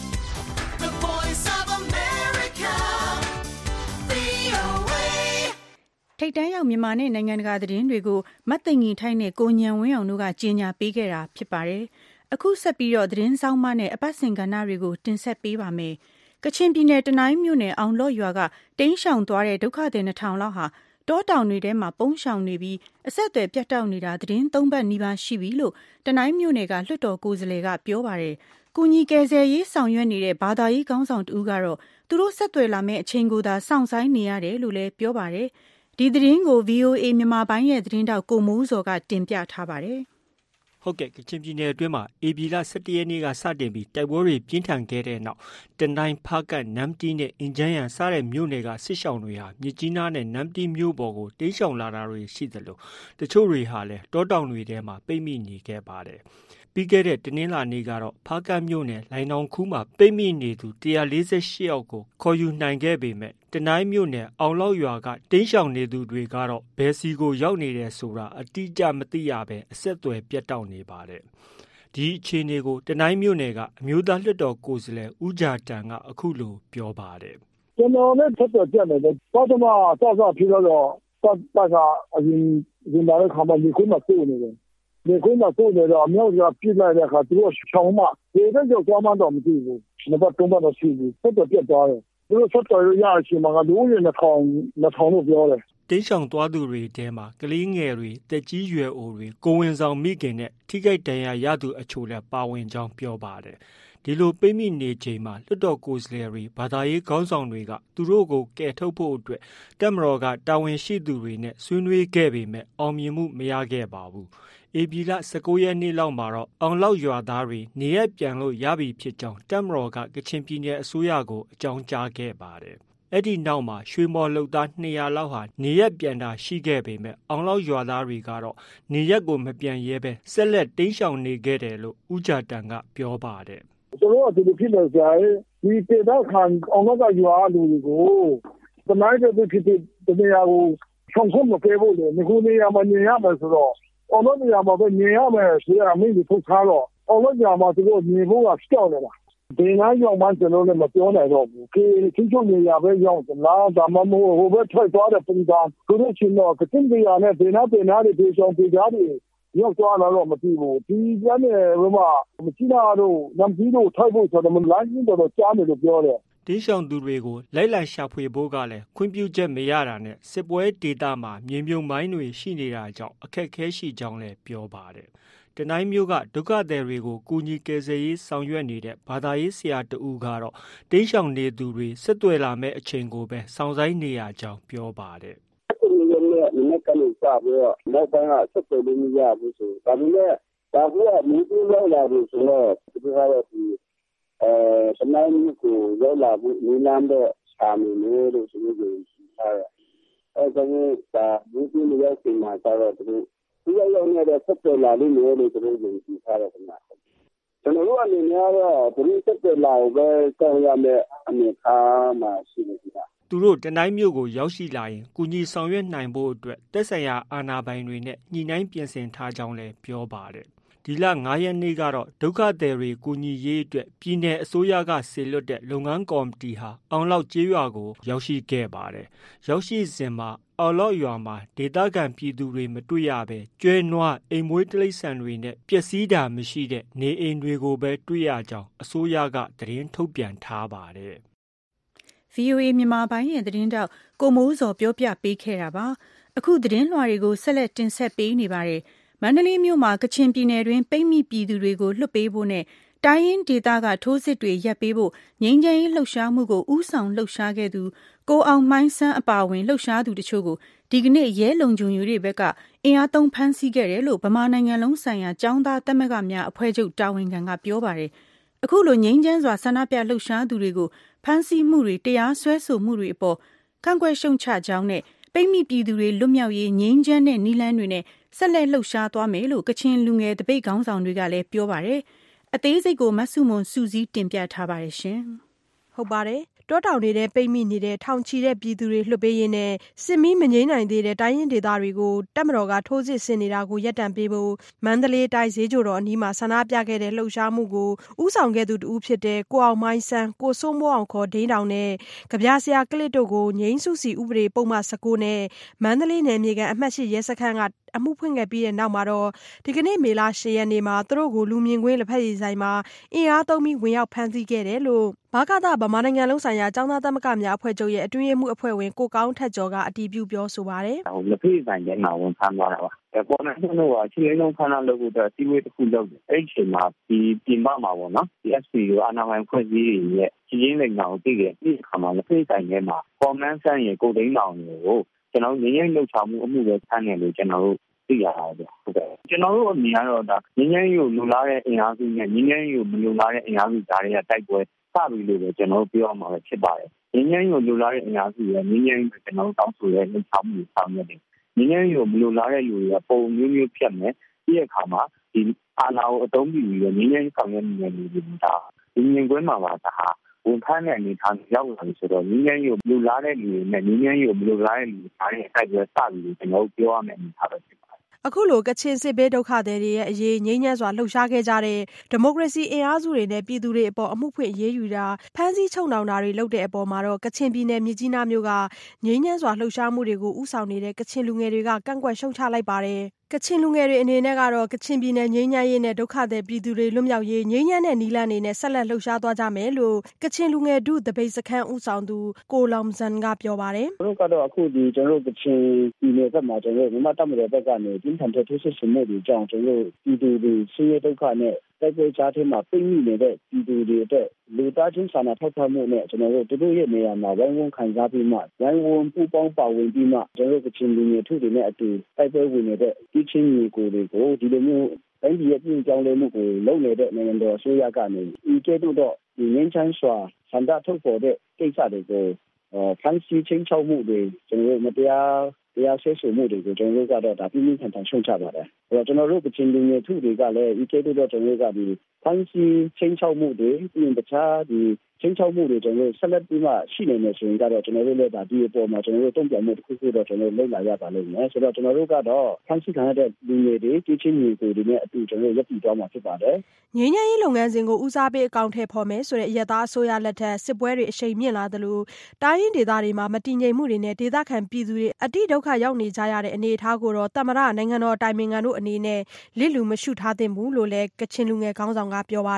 the Voice of America, ဗွီအိုအေထိပ်တန်းရောက်မြန်မာနဲ့နိုင်ငံတကာသတင်းတွေကိုမတ်သိင်္ဂီထိုက်နဲ့ကိုညံဝင်းအောင်တို့ကကြေညာပေးခဲ့တာဖြစ်ပါတယ်။အခုဆက်ပြီးတော့သတင်းဆောင်မနဲ့အပတ်စဉ်ကဏ္ဍတွေကိုတင်ဆက်ပေးပါမယ်။ကချင်ပြည်နယ်တနိုင်းမြို့နယ်အောင်လော့ရွာကတိမ်းရှောင်သွားတဲ့ဒုက္ခသည်နှစ်ထောင်လောက်ဟာတောတောင်တွေထဲမှာပုန်းရှောင်နေပြီးအဆက်အသွယ်ပြတ်တောက်နေတာသတင်းသုံးပတ်နီးပါးရှိပြီလို့တနိုင်းမြို့နယ်ကလွှတ်တော်ကိုယ်စားလှယ်ကပြောပါတယ်။ကုညီကယ်ဆယ်ရေးဆောင်ရွက်နေတဲ့ဘာသာရေးခေါင်းဆောင်တဦးကတော့သူတို့ဆက်သွယ်လာမယ့်အချိန်ကိုသာစောင့်ဆိုင်းနေရတယ်လို့လည်းပြောပါတယ်။ဒီသတင်းကို ဗွီအိုအေ မြန်မာပိုင်းရဲ့သတင်းတောက်ကိုမိုးစောကတင်ပြထားပါတယ်။ဟုတ်ကဲ့ကချင်ပြည်နယ်အတွင်းမှာဧပြီလ၁၁ရက်နေ့ကစတင်ပြီးတိုက်ပွဲတွေပြင်းထန်ခဲ့တဲ့နောက်တနိုင်းဖားကတ်နမ်တီးနဲ့အင်ဂျန်းယန်စတဲ့မြို့နယ်ကစစ်ရှောင်တွေဟာမြစ်ကြီးနားနဲ့နမ်တီးမြို့ပေါ်ကိုတိမ်းရှောင်လာတာတွေရှိသလိုတချို့တွေဟာလည်းတောတောင်တွေထဲမှာပိတ်မိနေခဲ့ပါတယ်။ပြီးခဲ့တဲ့တနင်္လာနေ့ကတော့ဖားကတ်မြို့နယ်လိုင်နောင်ခူးမှာပိတ်မိနေသူ၁၄၈ယောက်ကိုခေါ်ယူနိုင်ခဲ့ပေမဲ့တနိုင်းမြို့နယ်အောင်လောက်ရွာကတိမ်းရှောင်နေသူတွေကတော့ဘယ်စီကိုရောက်နေတယ်ဆိုတာအတိအကျမသိရဘဲအဆက်အသွယ်ပြတ်တောက်နေပါတယ်။ဒီအခြေအနေကိုတနိုင်းမြို့နယ်ကအမျိုးသားလွှတ်တော်ကိုယ်စားလှယ်ဦးဂျာတန်ကအခုလိုပြောပါတယ်။ကျွန်တော်လည်းဆက်သွယ်ပြတ်တယ်။ဘာမှစောစောဖြစ်တော့ပတ်ပတ်ကအရင်ဒီမှာခါမှဒီကုမစိုးနေတယ်။ဒီကုမစိုးနေတော့အမျိုးကပြစ်လိုက်တဲ့အခါသူတို့ချောင်းမဒီတော့ကြောင်းမှတော့မသိဘူး။နှစ်ပတ်သုံးပတ်တော့ရှိဘူး။ဆက်သွယ်ပြတ်သွားတယ်။သူတို့ဆက်တော်ရရအချိန်မှာလူဦးရေနှစ်ထောင်နှစ်ထောင်လို့ပြောတယ်တိမ်းရှောင်သွားသူတွေထဲမှာကလေးငယ်တွေတက်ကြီးရွယ်အိုတွေကိုဝင်ဆောင်မိခင်နဲ့ထိခိုက်ဒဏ်ရာရသူအချို့လည်းပါဝင်ကြောင်းပြောပါတယ်ဒီလိုပိတ်မိနေချိန်မှာလွတ်တော်ကိုယ်စားလှယ်တွေဘာသာရေးခေါင်းဆောင်တွေကသူတို့ကိုကယ်ထုတ်ဖို့အတွက်တပ်မတော်ကတာဝန်ရှိသူတွေနဲ့ဆွေးနွေးခဲ့ပေမဲ့အောင်မြင်မှုမရခဲ့ပါဘူးဧပြီလ၁၉ရက်နေ့လောက်မှာတော့အောင်လောက်ရွာသားတွေနေရပြန်လို့ရပြီဖြစ်ကြောင်းတပ်မတော်ကကချင်ပြည်နယ်အစိုးရကိုအကြောင်းကြားခဲ့ပါတယ်အဲ့ဒီနောက်မှာရွှေမော်လုံသားနှစ်ရာလောက်ဟာနေရက်ပြန်တာရှိခဲ့ပေမဲ့အောင်လောက်ရွာသားတွေကတော့နေရက်ကိုမပြန်ရဲပဲဆက်လက်တိမ်းရှောင်နေခဲ့တယ်လို့ဦးဂျာတန်ကပြောပါတယ်ကျွန်တော်ကဒီလိုဖြစ်နေကြတယ်ဒီတေတော့ခံအောင်လောက်ကရွာလူတွေကိုတမိုင်းတဲ့ဖြစ်တဲ့တနေရာကိုဆောင်ဆုံးမပေးဖို့လေငခုနေရာမှာနေရမယ်ဆိုတော့အောင်လောနေရာမှာပဲနေရမယ်ဆိုရအမိန့်ကိုထုတ်ထားတော့အောင်လောညာမှာသူတို့နေဖို့ကကြောက်နေတာဒီနားရောက်မှကျွန်တော်လည်းမပြောနိုင်တော့ဘူးခေချင်းချုံနေရပဲရောက်လာဒါမှမဟုတ်ဟိုဘက်ထွက်သွားတဲ့ပုံစံသူတို့ချင်းတော့ကတင်ပြရနဲ့ဒီနားတင်နားတွေပြေဆောင်ပြေကြတယ်ရောက်သွားလာတော့မသိဘူးဒီကျမ်းနယ်ဟိုမှာမချိနာတို့နမ်ကြီးတို့ထိုက်ဖို့ဆိုတော့မလိုင်းကြီးတော့ကြားနေလို့ပြောတယ်တတင်းရှောင်သူတွေကိုလိုက်လံရှာဖွေဖို့ကလည်းခွင့်ပြုချက်မရတာနဲ့စစ်ပွဲဒေသမှာမြေမြုပ်မိုင်းတွေရှိနေတာကြောင့်အခက်အခဲရှိကြောင်းလည်းပြောပါတယ်။တနိုင်းမြို့ကဒုက္ခသည်တွေကိုကူညီကယ်ဆယ်ရေးဆောင်ရွက်နေတဲ့ဘာသာရေးဆရာတဦးကတော့တင်းရှောင်နေသူတွေဆက်သွယ်လာမဲ့အချိန်ကိုပဲစောင့်ဆိုင်းနေရကြောင်းပြောပါတယ်။ဒီနေ့ကနေစပြီးတော့နောက်ပိုင်းကဆက်သွယ်လို့မရဘူးဆိုဒါပေမဲ့ဒါကမင်းတို့ရောက်လာလို့ဆိုတော့ဒီကတော့ဒီအဲတနိုင်းမြို့ကိုရောက်လာဖို့နေလမ်းတော့ရှာနေလို့ဆိုလို့ရှိထားတယ်။အဲဒါနဲ့ဒါမင်းတို့ရောက်ချိန်မှာတော့သူဒီရောက်နေတဲ့ဆက်သွယ်လာလို့လည်းလို့သူတို့ယူထားတယ်ခင်ဗျာ။ကျွန်တော်တို့အနေနဲ့ကတော့ဒီဆက်သွယ်လာပဲကြောက်ရမယ့်အနေအထားမှာရှိနေကြတာ။သူတို့တနိုင်းမြို့ကိုရောက်ရှိလာရင်ကုညီဆောင်ရွက်နိုင်ဖို့အတွက်သက်ဆိုင်ရာအာဏာပိုင်တွေနဲ့ညှိနှိုင်းပြင်ဆင်ထားကြောင်းလည်းပြောပါတယ်။ဒီလငါးရက်နေ့ကတော့ဒုက္ခသည်တွေကူညီရေးအတွက်ပြည်내အစိုးရကစေလွှတ်တဲ့လုပ်ငန်းကော်မတီဟာအောင်လောက်ကျေးရွာကိုရောက်ရှိခဲ့ပါတယ်။ရောက်ရှိစဉ်မှာအောင်လောက်ရွာမှာဒေသခံပြည်သူတွေမတွေ့ရဘဲကျွဲနွားအိမ်မွေးတိရစ္ဆာန်တွေနဲ့ပျက်စီးတာမရှိတဲ့နေအိမ်တွေကိုပဲတွေ့ရကြောင်းအစိုးရကသတင်းထုတ်ပြန်ထားပါတယ်။ ဗွီအိုအေ မြန်မာပိုင်းရဲ့သတင်းတောက်ကိုမိုးစောပြောပြပေးခဲ့တာပါ။အခုသတင်းလွှာတွေကိုဆက်လက်တင်ဆက်ပေးနေပါတယ်။မန္တလေးမြို့မှာကချင်ပြည်နယ်တွင်ပိတ်မိပြည်သူတွေကိုလွှတ်ပေးဖို့နဲ့တိုင်းရင်းဒေသကထိုးစစ်တွေရပ်ပေးဖို့ငြိမ်းချမ်းရေးလှုပ်ရှားမှုကိုဥဆောင်လှုပ်ရှားခဲ့သူကိုအောင်မိုင်းဆန်းအပါအဝင်လှုပ်ရှားသူတချို့ကိုဒီကနေ့ရဲလုံခြုံရေးတွေဘက်ကအင်အားသုံးဖမ်းဆီးခဲ့တယ်လို့ဗမာနိုင်ငံလုံးဆိုင်ရာကျောင်းသားသမဂ္ဂများအဖွဲ့ချုပ်တာဝန်ခံကပြောပါတယ်။အခုလိုငြိမ်းချမ်းစွာဆန္ဒပြလှုပ်ရှားသူတွေကိုဖမ်းဆီးမှုတွေတရားစွဲဆိုမှုတွေအပေါ်ကန့်ကွက်ရှုံချကြောင်းနဲ့ပိတ်မိပြည်သူတွေလွတ်မြောက်ရေးငြိမ်းချမ်းတဲ့နည်းလမ်းတွေနဲ့ဆက်လက်လှုပ်ရှားသွားမယ်လို့ကချင်လူငယ်တပိတ်ခေါင်းဆောင်တွေကလည်းပြောပါတယ်။အသေးစိတ်ကိုမဆုမွန်စုစည်းတင်ပြထားပါတယ်ရှင်။ဟုတ်ပါတယ်။တောတောင်နေတဲ့ပိတ်မိနေတဲ့ထောင်ချီတဲ့ပြည်သူတွေလွှတ်ပေးရင်းနဲ့စစ်မီးမငြိမ်းနိုင်သေးတဲ့တိုင်းရင်းဒေသတွေကိုတပ်မတော်ကထိုးစစ်ဆင်နေတာကိုရပ်တန့်ပေးဖို့မန္တလေးတိုင်းဈေးကျော်တော်အနီးမှာဆန္ဒပြခဲ့တဲ့လှုပ်ရှားမှုကိုဥဆောင်ခဲ့သူတူဖြစ်တဲ့ကိုအောင်မိုင်းဆန်းကိုစိုးမိုးအောင်ခေါ်ဒိန်းတောင်နဲ့ကြပြဆရာကလစ်တို့ကိုငြိမ်းစုစီဥပဒေပုံမှန်၁၉နဲ့မန္တလေးနယ်မြေကန်အမှတ်၈ရဲစခန်းကအမှုဖွင့်ခဲ့ပြီးတဲ့နောက်မှာတော့ဒီကနေ့မေလ၈ရက်နေ့မှာသူတို့ကိုလူမြင်ကွင်းလက်ဖက်ရည်ဆိုင်မှာအင်အားသုံးပြီးဝင်ရောက်ဖမ်းဆီးခဲ့တယ်လို့ဘာကသဗမာနိုင်ငံလုံးဆိုင်ရာကျောင်းသားသမဂ္ဂများအဖွဲ့ချုပ်ရဲ့အတွင်းရေးမှူးအဖွဲ့ဝင်ကိုကောင်းထက်ကျော်ကအတည်ပြုပြောဆိုပါတယ်။ဟိုလက်ဖက်ရည်ဆိုင်ထဲမှာဝင်ဖမ်းသွားတာပါ။ပေါ်နေတော့အချင်းလုံးခဏလုပ်ဖို့အတွက်စီဝေးတစ်ခုလုပ်တယ်။အဲ့ဒီအချိန်မှာဒီပြင်ပမှာပေါ့နော်။ ဒီ အက်စ် ပီ ကိုအာဏာပိုင်ဖွဲ့စည်းရဲ့ချင်းချင်းလိမ်အောင်သိခဲ့ပြီးခါမှာလက်ဖက်ရည်ဆိုင်ထဲမှာပေါ်မန်းဆန်းရဲ့ကိုဒိန်းတောင်ကိုကျွန်တော်ငင်းငင်းလှုပ်ချမှုအမှုပဲဆန်းတယ်လို့ကျွန်တော်တို့သိရပါတယ်ဟုတ်ကဲ့ကျွန်တော်တို့အမြင်ကတော့ဒါငင်းငင်းကိုလူလာတဲ့အင်အားစုနဲ့ငင်းငင်းကိုမလူလာတဲ့အင်အားစုကြားတွေကတိုက်ပွဲစပြီလို့ပဲကျွန်တော်တို့ပြောရမှာဖြစ်ပါတယ်ငင်းငင်းကိုလူလာတဲ့အင်အားစုရဲ့ငင်းငင်းကိုကျွန်တော်တို့တောင်းဆိုရဲလှုပ်ချမှုကိုဆောင်ရွက်တယ်ငင်းငင်းကိုမလူလာတဲ့လူတွေကပုံမျိုးမျိုးဖြတ်မယ်ပြီးတဲ့အခါမှာဒီအာဏာကိုအသုံးပြုပြီးတော့ငင်းငင်းဆောင်ရွက်နေတဲ့လူတွေဒါဒီမြင်ကွင်းမှာပါဒါဟာဝန်ထမ်းတဲ့အနေထားရောက်လာပြီဆိုတော့ငင်းငင်းကိုလူလာတဲ့လူတွေနဲ့ငင်းငင်းကိုမလူလာတဲ့လူတွေအားနဲ့တိုက်ပွဲစပြီလို့ကျွန်တော်တို့ပြောရမယ်အနေထားပဲဖြစ်ပါတယ်အခုလိုကချင်စစ်ဘေးဒုက္ခသည်တွေရဲ့အရေးငြိမ်းချမ်းစွာလှုပ်ရှားခဲ့ကြတဲ့ဒီမိုကရေစီအင်အားစုတွေနဲ့ပြည်သူတွေအပေါ်အမှုဖွင့်အရေးယူတာဖမ်းဆီးချုပ်နှောင်တာတွေလုပ်တဲ့အပေါ်မှာတော့ကချင်ပြည်နယ်မြစ်ကြီးနားမြို့ကငြိမ်းချမ်းစွာလှုပ်ရှားမှုတွေကိုဥဆောင်နေတဲ့ကချင်လူငယ်တွေကကန့်ကွက်ရှုံချလိုက်ပါတယ်ကချင်လူငယ်တွေအနေနဲ့ကတော့ကချင်ပြည်နယ်ငြိမ်းချမ်းရေးနဲ့ဒုက္ခသည်ပြည်သူတွေလွတ်မြောက်ရေးငြိမ်းချမ်းတဲ့နည်းလမ်းတွေနဲ့ဆက်လက်လှုပ်ရှားသွားကြမယ်လို့ကချင်လူငယ်ဒုတပိတ်စခန်းဦးဆောင်သူကိုလောင်ဇန်ကပြောပါတယ်ကျွန်တော်ကတော့အခုဒီကျွန်တော်ကချင်ပြည်နယ်ဘက်မှာကျွန်တော်မြန်မာတပ်မတော်ဘက်ကနေပြင်းထန်တဲ့ထိုးစစ်ဆင်မှုတွေကြောင့်ကျွန်တော်ပြည်သူတွေဆင်းရဲဒုက္ခနဲ့တိုက်ပွဲကြားထဲမှာပိတ်မိနေတဲ့ပြည်သူတွေအတွက်လူသားချင်းစာနာထောက်ထားမှုနဲ့ကျွန်တော်တို့တို့ရဲ့နေရာမှာဝိုင်းဝန်းခံစားပြီးမှဝိုင်းဝန်းပူးပေါင်းပါဝင်ပြီးမှကျွန်တော်တို့ကချင်လူငယ်ထုတွေနဲ့အတူတိုက်ပွဲဝင်နေတဲ့ဒီချင်းမျိုးကိုတွေကိုဒီလိုမျိုးတိုင်းပြည်ရဲ့ပြည်ကြောင်းလဲမှုကိုလုပ်နေတဲ့နိုင်ငံတော်အစိုးရကနေဒီကဲ့သို့တော့ဒီငင်းချမ်းစွာဆန္ဒထုတ်ဖော်တဲ့ကိစ္စတွေကိုဖန်ဆီးချင်းချောက်မှုတွေကျွန်တော်တို့မတရားတရားဆွဲဆိုမှုတွေကိုကျွန်တော်တို့ကတော့ဒါပြင်းပြင်းထန်ထန်ရှုံချပါတယ်။အဲတော့ကျွန်တော်တို့ကချင်လူငယ်ထုတွေကလည်းဒီကဲ့သို့တော့ကျွန်တော်တို့ကဒီဖန်ဆီးချင်းချောက်မှုတွေပြီးရင်တခြားဒီချင်းချောက်မှုတွေကျွန်တော်တို့ဆက်လက်ပြီးမှရှိနေမယ်ဆိုရင်ကတော့ကျွန်တော်တို့လည်းဒါဒီအပေါ်မှာကျွန်တော်တို့တုံ့ပြန်မှုတစ်ခုခုတော့ကျွန်တော်တို့လုပ်လာရပါလိမ့်မယ်။ဆိုတော့ကျွန်တော်တို့ကတော့ဖန်ဆီးခံရတဲ့လူငယ်တွေကြီးချင်းညီကိုတွေနဲ့အတူကျွန်တော်တို့ရပ်တည်သွားမှာဖြစ်ပါတယ်။ငြိမ်းချမ်းရေးလုပ်ငန်းစဉ်ကိုဦးစားပေးအကောင့်ထဲပေါ်မယ်ဆိုတဲ့အရသာအစိုးရလက်ထက်စစ်ပွဲတွေအရှိန်မြင့်လာသလိုတိုင်းရင်းဒေသတွေမှာမတည်ငြိမ်မှုတွေနဲ့ဒေသခံပြည်သူတွေအတိဒုက္ခရောက်နေကြရတဲ့အနေအထားကိုတော့သမ္မတနိုင်ငံတော်တိုင်ပင်ခံတို့အနေနဲ့လစ်လူမရှုထားသင့်ဘူးလို့လည်းကချင်လူငယ်ခေါင်းဆောင်ကပြောပါတယ်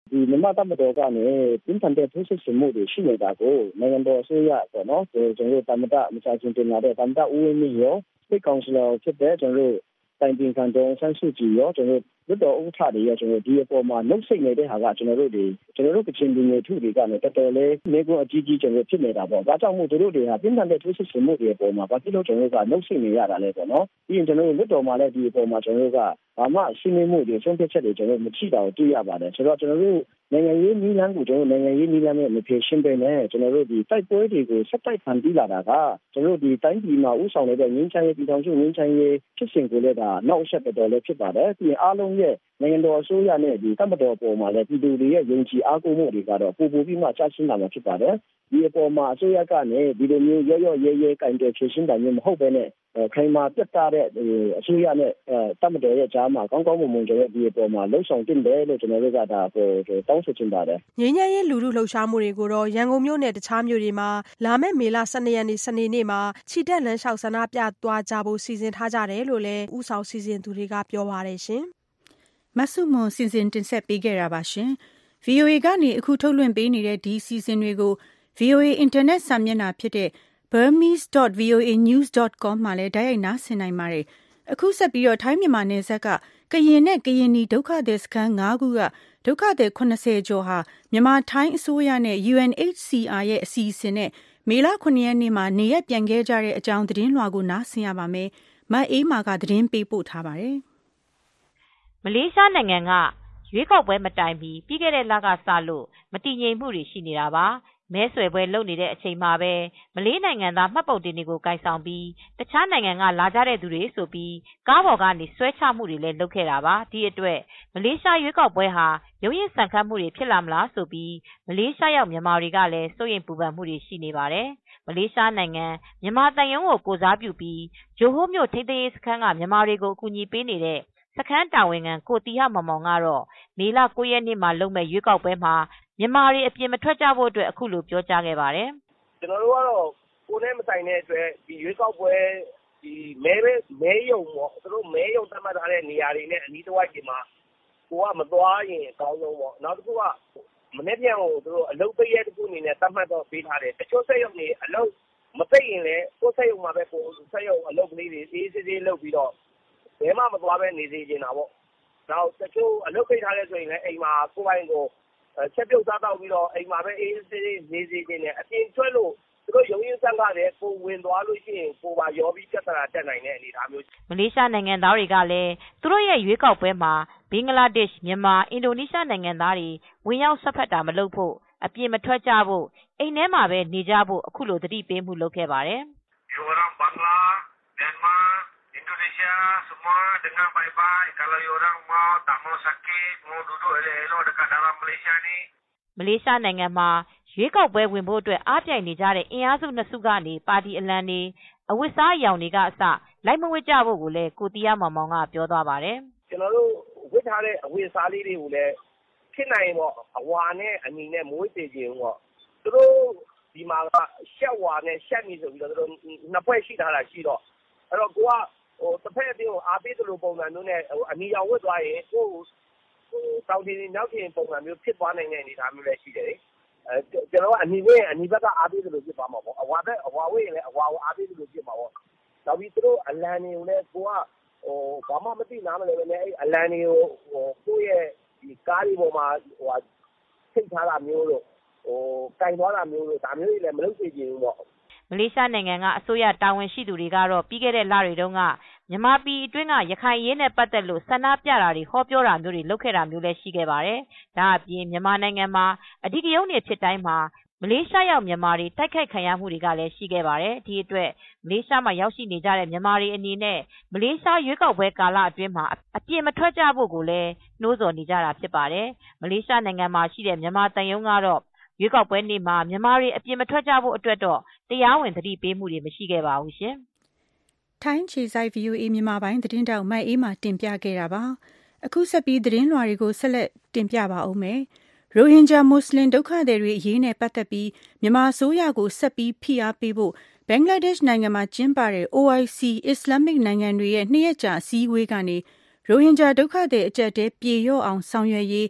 ဒီမြန်မာတပ်မတော်ကနေပြင်းထန်တဲ့ထိုးစစ်ဆင်မှုတွေရှိနေတာကိုနိုင်ငံတော်အစိုးရပေါ့နော်ကျွန်တော်တို့သမ္မတမချချင်းတင်လာတဲ့သမ္မတဦးဝင်းမြင့်ရောစိတ်ကောင်စီလောဖြစ်တဲ့ကျွန်တော်တို့တိုင်ပင်ခံတော်ဆန်းစုကြည်ရောကျွန်တော်တို့လွတ်တော်ဥက္ကဋ္ဌတွေရောကျွန်တော်ဒီအပေါ်မှာနှုတ်ဆက်နေတဲ့ဟာကကျွန်တော်တို့တွေကျွန်တော်တို့ကချင်ပြည်နယ်ထုတွေကနေတော်တော်လေးနေကုန်အကြီးကြီးကျွန်တော်ဖြစ်နေတာပေါ့ဒါကြောင့်မို့တို့တွေဟာပြင်းထန်တဲ့ထိုးစစ်ဆင်မှုတွေအပေါ်မှာဘာဖြစ်လို့ကျွန်တော်တို့ကနှုတ်ဆက်နေရတာလဲပေါ့နော်ပြီးရင်ကျွန်တော်တို့လွတ်တော်မှာလည်းဒီအပေါ်မှာကျွန်တော်တို့ကဘာမှရှင်းလင်းမှုတွေဆုံးဖြတ်ချက်တွေကျွန်တော်တို့မရှိတာကိုတွေ့ရပါတယ်ဆိုတော့ကျွန်တော်တို့နိုင်ငံရေးနည်းလမ်းကိုကျွန်တော်နိုင်ငံရေးနည်းလမ်းနဲ့မဖြေရှင်းပဲနဲ့ကျွန်တော်တို့ဒီတိုက်ပွဲတွေကိုဆက်တိုက်ဖန်တီးလာတာကကျွန်တော်တို့ဒီတိုင်းပြည်မှာဥဆောင်နေတဲ့ငင်းချမ်းရေးပြည်ထောင်စုငင်းချမ်းရေးဖြစ်စဉ်ကိုလည်းဒါနောက်အဆက်တော်တော်လေးဖြစ်ပါတယ်ပြီးရင်အားလုံးရဲ့နိုင်ငံတော်အစိုးရနဲ့ဒီတပ်မတော်ပေါ်မှာလည်းပြည်သူတွေရဲ့ယုံကြည်အားကိုးမှုတွေကတော့ပိုပိုပြီးမှကျဆင်းလာမှာဖြစ်ပါတယ်ဒီအပေါ်မှာအစိုးရကနေဒီလိုမျိုးရော့ရော့ရဲရဲကင်တွယ်ဖြေရှင်းတာမျိုးမဟုတ်ဘဲနဲ့ခိုင်မာပြတ်သားတဲ့အစိုးရနဲ့တပ်မတော်ရဲ့ကြားမှာကောင်းကောင်းမွန်မွန်ကျွန်တော်ဒီအပေါ်မှာလှုံ့ဆော်တင်တယ်လို့ကျွန်တော်တို့ကဒါပေါ်တောင်းဆိုချင်ပါတယ်ငြိမ်းချမ်းရေးလူထုလှုပ်ရှားမှုတွေကိုတော့ရန်ကုန်မြို့နဲ့တခြားမြို့တွေမှာလာမယ့်မေလ၁၂ရက်နေ့စနေနေ့မှာခြိတက်လမ်းလျှောက်ဆန္ဒပြသွားကြဖို့စီစဉ်ထားကြတယ်လို့လည်းဥဆောင်စီစဉ်သူတွေကပြောပါတယ်ရှင်မဆုမွန်စီစဉ်တင်ဆက်ပေးခဲ့တာပါရှင် ဗွီအိုအေ ကနေအခုထုတ်လွှင့်ပေးနေတဲ့ဒီစီစဉ်တွေကို ဗွီအိုအေ အင်တာနက်စာမျက်နှာဖြစ်တဲ့ burmese dot v o a news dot com မှာလည်းတိုက်ရိုက်နားဆင်နိုင်ပါတယ်အခုဆက်ပြီးတော့ထိုင်းမြန်မာနယ်စပ်ကကရင်နဲ့ကရင်နီဒုက္ခသည်စခန်း၅ခုကဒုက္ခသည်၇၀ကျော်ဟာမြန်မာထိုင်းအစိုးရနဲ့ U N H C R ရဲ့အစီအစဉ်နဲ့မေလ၇ရက်နေ့မှာနေရက်ပြန်ခဲ့ကြတဲ့အကြောင်းသတင်းလွှာကိုနားဆင်ရပါမယ်မအေးမာကသတင်းပေးပို့ထားပါတယ်မလေးရှားနိုင်ငံကရွေးကောက်ပွဲမတိုင်မီပြီးခဲ့တဲ့လကစလို့မတည်ငြိမ်မှုတွေရှိနေတာပါမဲဆွယ်ပွဲလုပ်နေတဲ့အချိန်မှာပဲမလေးနိုင်ငံသားမှတ်ပုံတင်တွေကိုကိုင်ဆောင်ပြီးတခြားနိုင်ငံကလာကြတဲ့သူတွေဆိုပြီးကားပေါ်ကနေဆွဲချမှုတွေလည်းလုပ်ခဲ့တာပါဒီအတွက်မလေးရှားရွေးကောက်ပွဲဟာရုန်းရင်းဆန်ခတ်မှုတွေဖြစ်လာမလားဆိုပြီးမလေးရှားရောက်မြန်မာတွေကလည်းစိုးရိမ်ပူပန်မှုတွေရှိနေပါတယ်မလေးရှားနိုင်ငံမြန်မာတန်ယုံကိုကိုစားပြုပြီးဂျိုဟိုးမြို့ထိန်းသိမ်းရေးစခန်းကမြန်မာတွေကိုအကူအညီပေးနေတဲ့စခန်းတာဝန်ခံကိုတီဟမောင်မောင်ကတော့မေလ၉ရက်နေ့မှာလုပ်မဲ့ရွေးကောက်ပွဲမှာမြန်မာတွေအပြင်မထွက်ကြဖို့အတွက်အခုလိုပြောကြားခဲ့ပါတယ်ကျွန်တော်တို့ကတော့ကိုယ်နဲ့မဆိုင်တဲ့အတွက်ဒီရွေးကောက်ပွဲဒီမဲပဲမဲယုံပေါ့သူတို့မဲယုံသတ်မှတ်ထားတဲ့နေရာတွေနဲ့အနီးတစ်ဝိုက်ဒီမှာကိုကမသွားရင်အကောင်းဆုံးပေါ့နောက်တစ်ခုကမနေ့ပြန်ကိုသူတို့အလုပ်ပိတ်ရတဲ့ခုအနေနဲ့သတ်မှတ်တော့ပေးထားတယ်တချို့ဆက်ရုံတွေအလုပ်မပိတ်ရင်လည်းကိုယ်ဆက်ရုံမှာပဲကိုယ်ဆက်ရုံအလုပ်ကလေးတွေအေးစေးစေးလုပ်ပြီးတော့ဘယ်မှမသွားပဲနေစေချင်တာပေါ့နောက်တချို့အလုပ်ပိတ်ထားတဲ့ဆိုရင်လည်းအိမ်မှာကိုယ်ပိုင်ကိုချက်ပြုတ်စားတော့ပြီးတော့အိမ်မှာပဲအေးစေးစေးနေစေချင်တယ်အပြင်ထွက်လို့သူတို့ရုံရင်းစံကားတဲ့ကိုဝင်သွားလို့ရှိရင်ကိုပါရောပြီးပြဿနာတက်နိုင်တဲ့အနေအထားမျိုးမလေးရှားနိုင်ငံသားတွေကလည်းသူတို့ရဲ့ရွေးကောက်ပွဲမှာဘင်္ဂလားဒေ့ရှ်မြန်မာအင်ဒိုနီးရှားနိုင်ငံသားတွေဝင်ရောက်ဆက်ဖက်တာမလုပ်ဖို့အပြင်မထွက်ကြဖို့အိမ်ထဲမှာပဲနေကြဖို့အခုလိုသတိပေးမှုလုပ်ခဲ့ပါတယ်ဒီဝရမ်ဘင်္ဂလားမြန်မာအင်ဒိုနီးရှား semua dengan baik-baik kalau orang mau tak mau sakit mau duduk elok-elok dekat dalam Malaysia ni မလေးရှားနိုင်ငံမှာရွေးကောက်ပွဲဝင်ဖို့အတွက်အားပြိုင်နေကြတဲ့အင်အားစုနှစ်စုကနေပါတီအလံတွေအဝတ်စားအယောင်တွေကအစလိုက်မဝတ်ကြဖို့ကိုလည်းကိုတီးယားမောင်မောင်ကပြောသွားပါတယ်ကျွန်တော်တို့ဝတ်ထားတဲ့အဝတ်စားလေးတွေကိုလည်းဖြစ်နိုင်ပေါ့အဝါနဲ့အညီနဲ့မဝတ်စေချင်ဘူးပေါ့သူတို့ဒီမှာကရှက်ဝါနဲ့ရှက်နေဆိုပြီးတော့သူတို့နှစ်ဖွဲ့ရှိထားတာရှိတော့အဲ့တော့ကိုကဟိုတစ်ဖက်အပြင်ကိုအားပေးသလိုပုံစံမျိုးနဲ့ဟိုအနီရောင်ဝတ်သွားရင်ကိုဟိုတောင်တင်နောက်တင်ပုံစံမျိုးဖြစ်သွားနိုင်တဲ့အနေအထားမျိုးလည်းရှိတယ်အဲကျွန်တော်ကအနီဝဲအနီဘက်ကအားပေးသလိုဖြစ်သွားမှာပေါ့အဝါဘက်အဝါဝဲရင်လည်းအဝါကိုအားပေးသလိုဖြစ်မှာပေါ့နောက်ပြီးသူတို့အလံတွေကိုလည်းကိုကဟိုဘာမှမသိနားမလဲပဲအဲ့အလံတွေကိုဟိုကိုယ့်ရဲ့ဒီကားတွေပေါ်မှာဟိုထိတ်ထားတာမျိုးလို့ဟိုကင်သွားတာမျိုးလို့ဒါမျိုးတွေလည်းမလုပ်စေချင်ဘူးပေါ့မလေးရှားနိုင်ငံကအစိုးရတာဝန်ရှိသူတွေကတော့ပြီးခဲ့တဲ့လတွေတုန်းကမြန်မာပြည်အတွင်းကရခိုင်ရေးနဲ့ပတ်သက်လို့ဆန္ဒပြတာတွေဟောပြောတာမျိုးတွေလုပ်ခဲ့တာမျိုးလည်းရှိခဲ့ပါတယ်။ဒါအပြင်မြန်မာနိုင်ငံမှာအဓိကရုဏ်းတွေဖြစ်တိုင်းမှာမလေးရှားရောက်မြန်မာတွေတိုက်ခိုက်ခံရမှုတွေကလည်းရှိခဲ့ပါတယ်။ဒီအတွက်မလေးရှားမှာရောက်ရှိနေကြတဲ့မြန်မာတွေအနေနဲ့မလေးရှားရွေးကောက်ပွဲကာလအတွင်းမှာအပြင်မထွက်ကြဖို့ကိုလည်းနှိုးဆော်နေကြတာဖြစ်ပါတယ်။မလေးရှားနိုင်ငံမှာရှိတဲ့မြန်မာတန်ယုံကတော့ရွေးကောက်ပွဲနေ့မှာမြန်မာတွေအပြင်မထွက်ကြဖို့အတွက်တော့တရားဝင်သတိပေးမှုတွေမရှိခဲ့ပါဘူးရှင်။ထိုင်းခြေစိုက် ဗွီအိုအေ မြန်မာပိုင်းသတင်းတောက်မတ်အေးမှတင်ပြခဲ့တာပါ။အခုဆက်ပြီးသတင်းလွှာတွေကိုဆက်လက်တင်ပြပါဦးမယ်။ရိုဟင်ဂျာမွတ်စလင်ဒုက္ခသည်တွေအရေးနဲ့ပတ်သက်ပြီးမြန်မာအစိုးရကိုဆက်ပြီးဖိအားပေးဖို့ဘင်္ဂလားဒေ့ရှ်နိုင်ငံမှာကျင်းပတဲ့ အို အိုင် စီ အစ္စလာမစ်နိုင်ငံတွေရဲ့နှစ်ရက်ကြာအစည်းအဝေးကနေရိုဟင်ဂျာဒုက္ခသည်အကျပ်တဲပြေလျော့အောင်ဆောင်ရွက်ရေး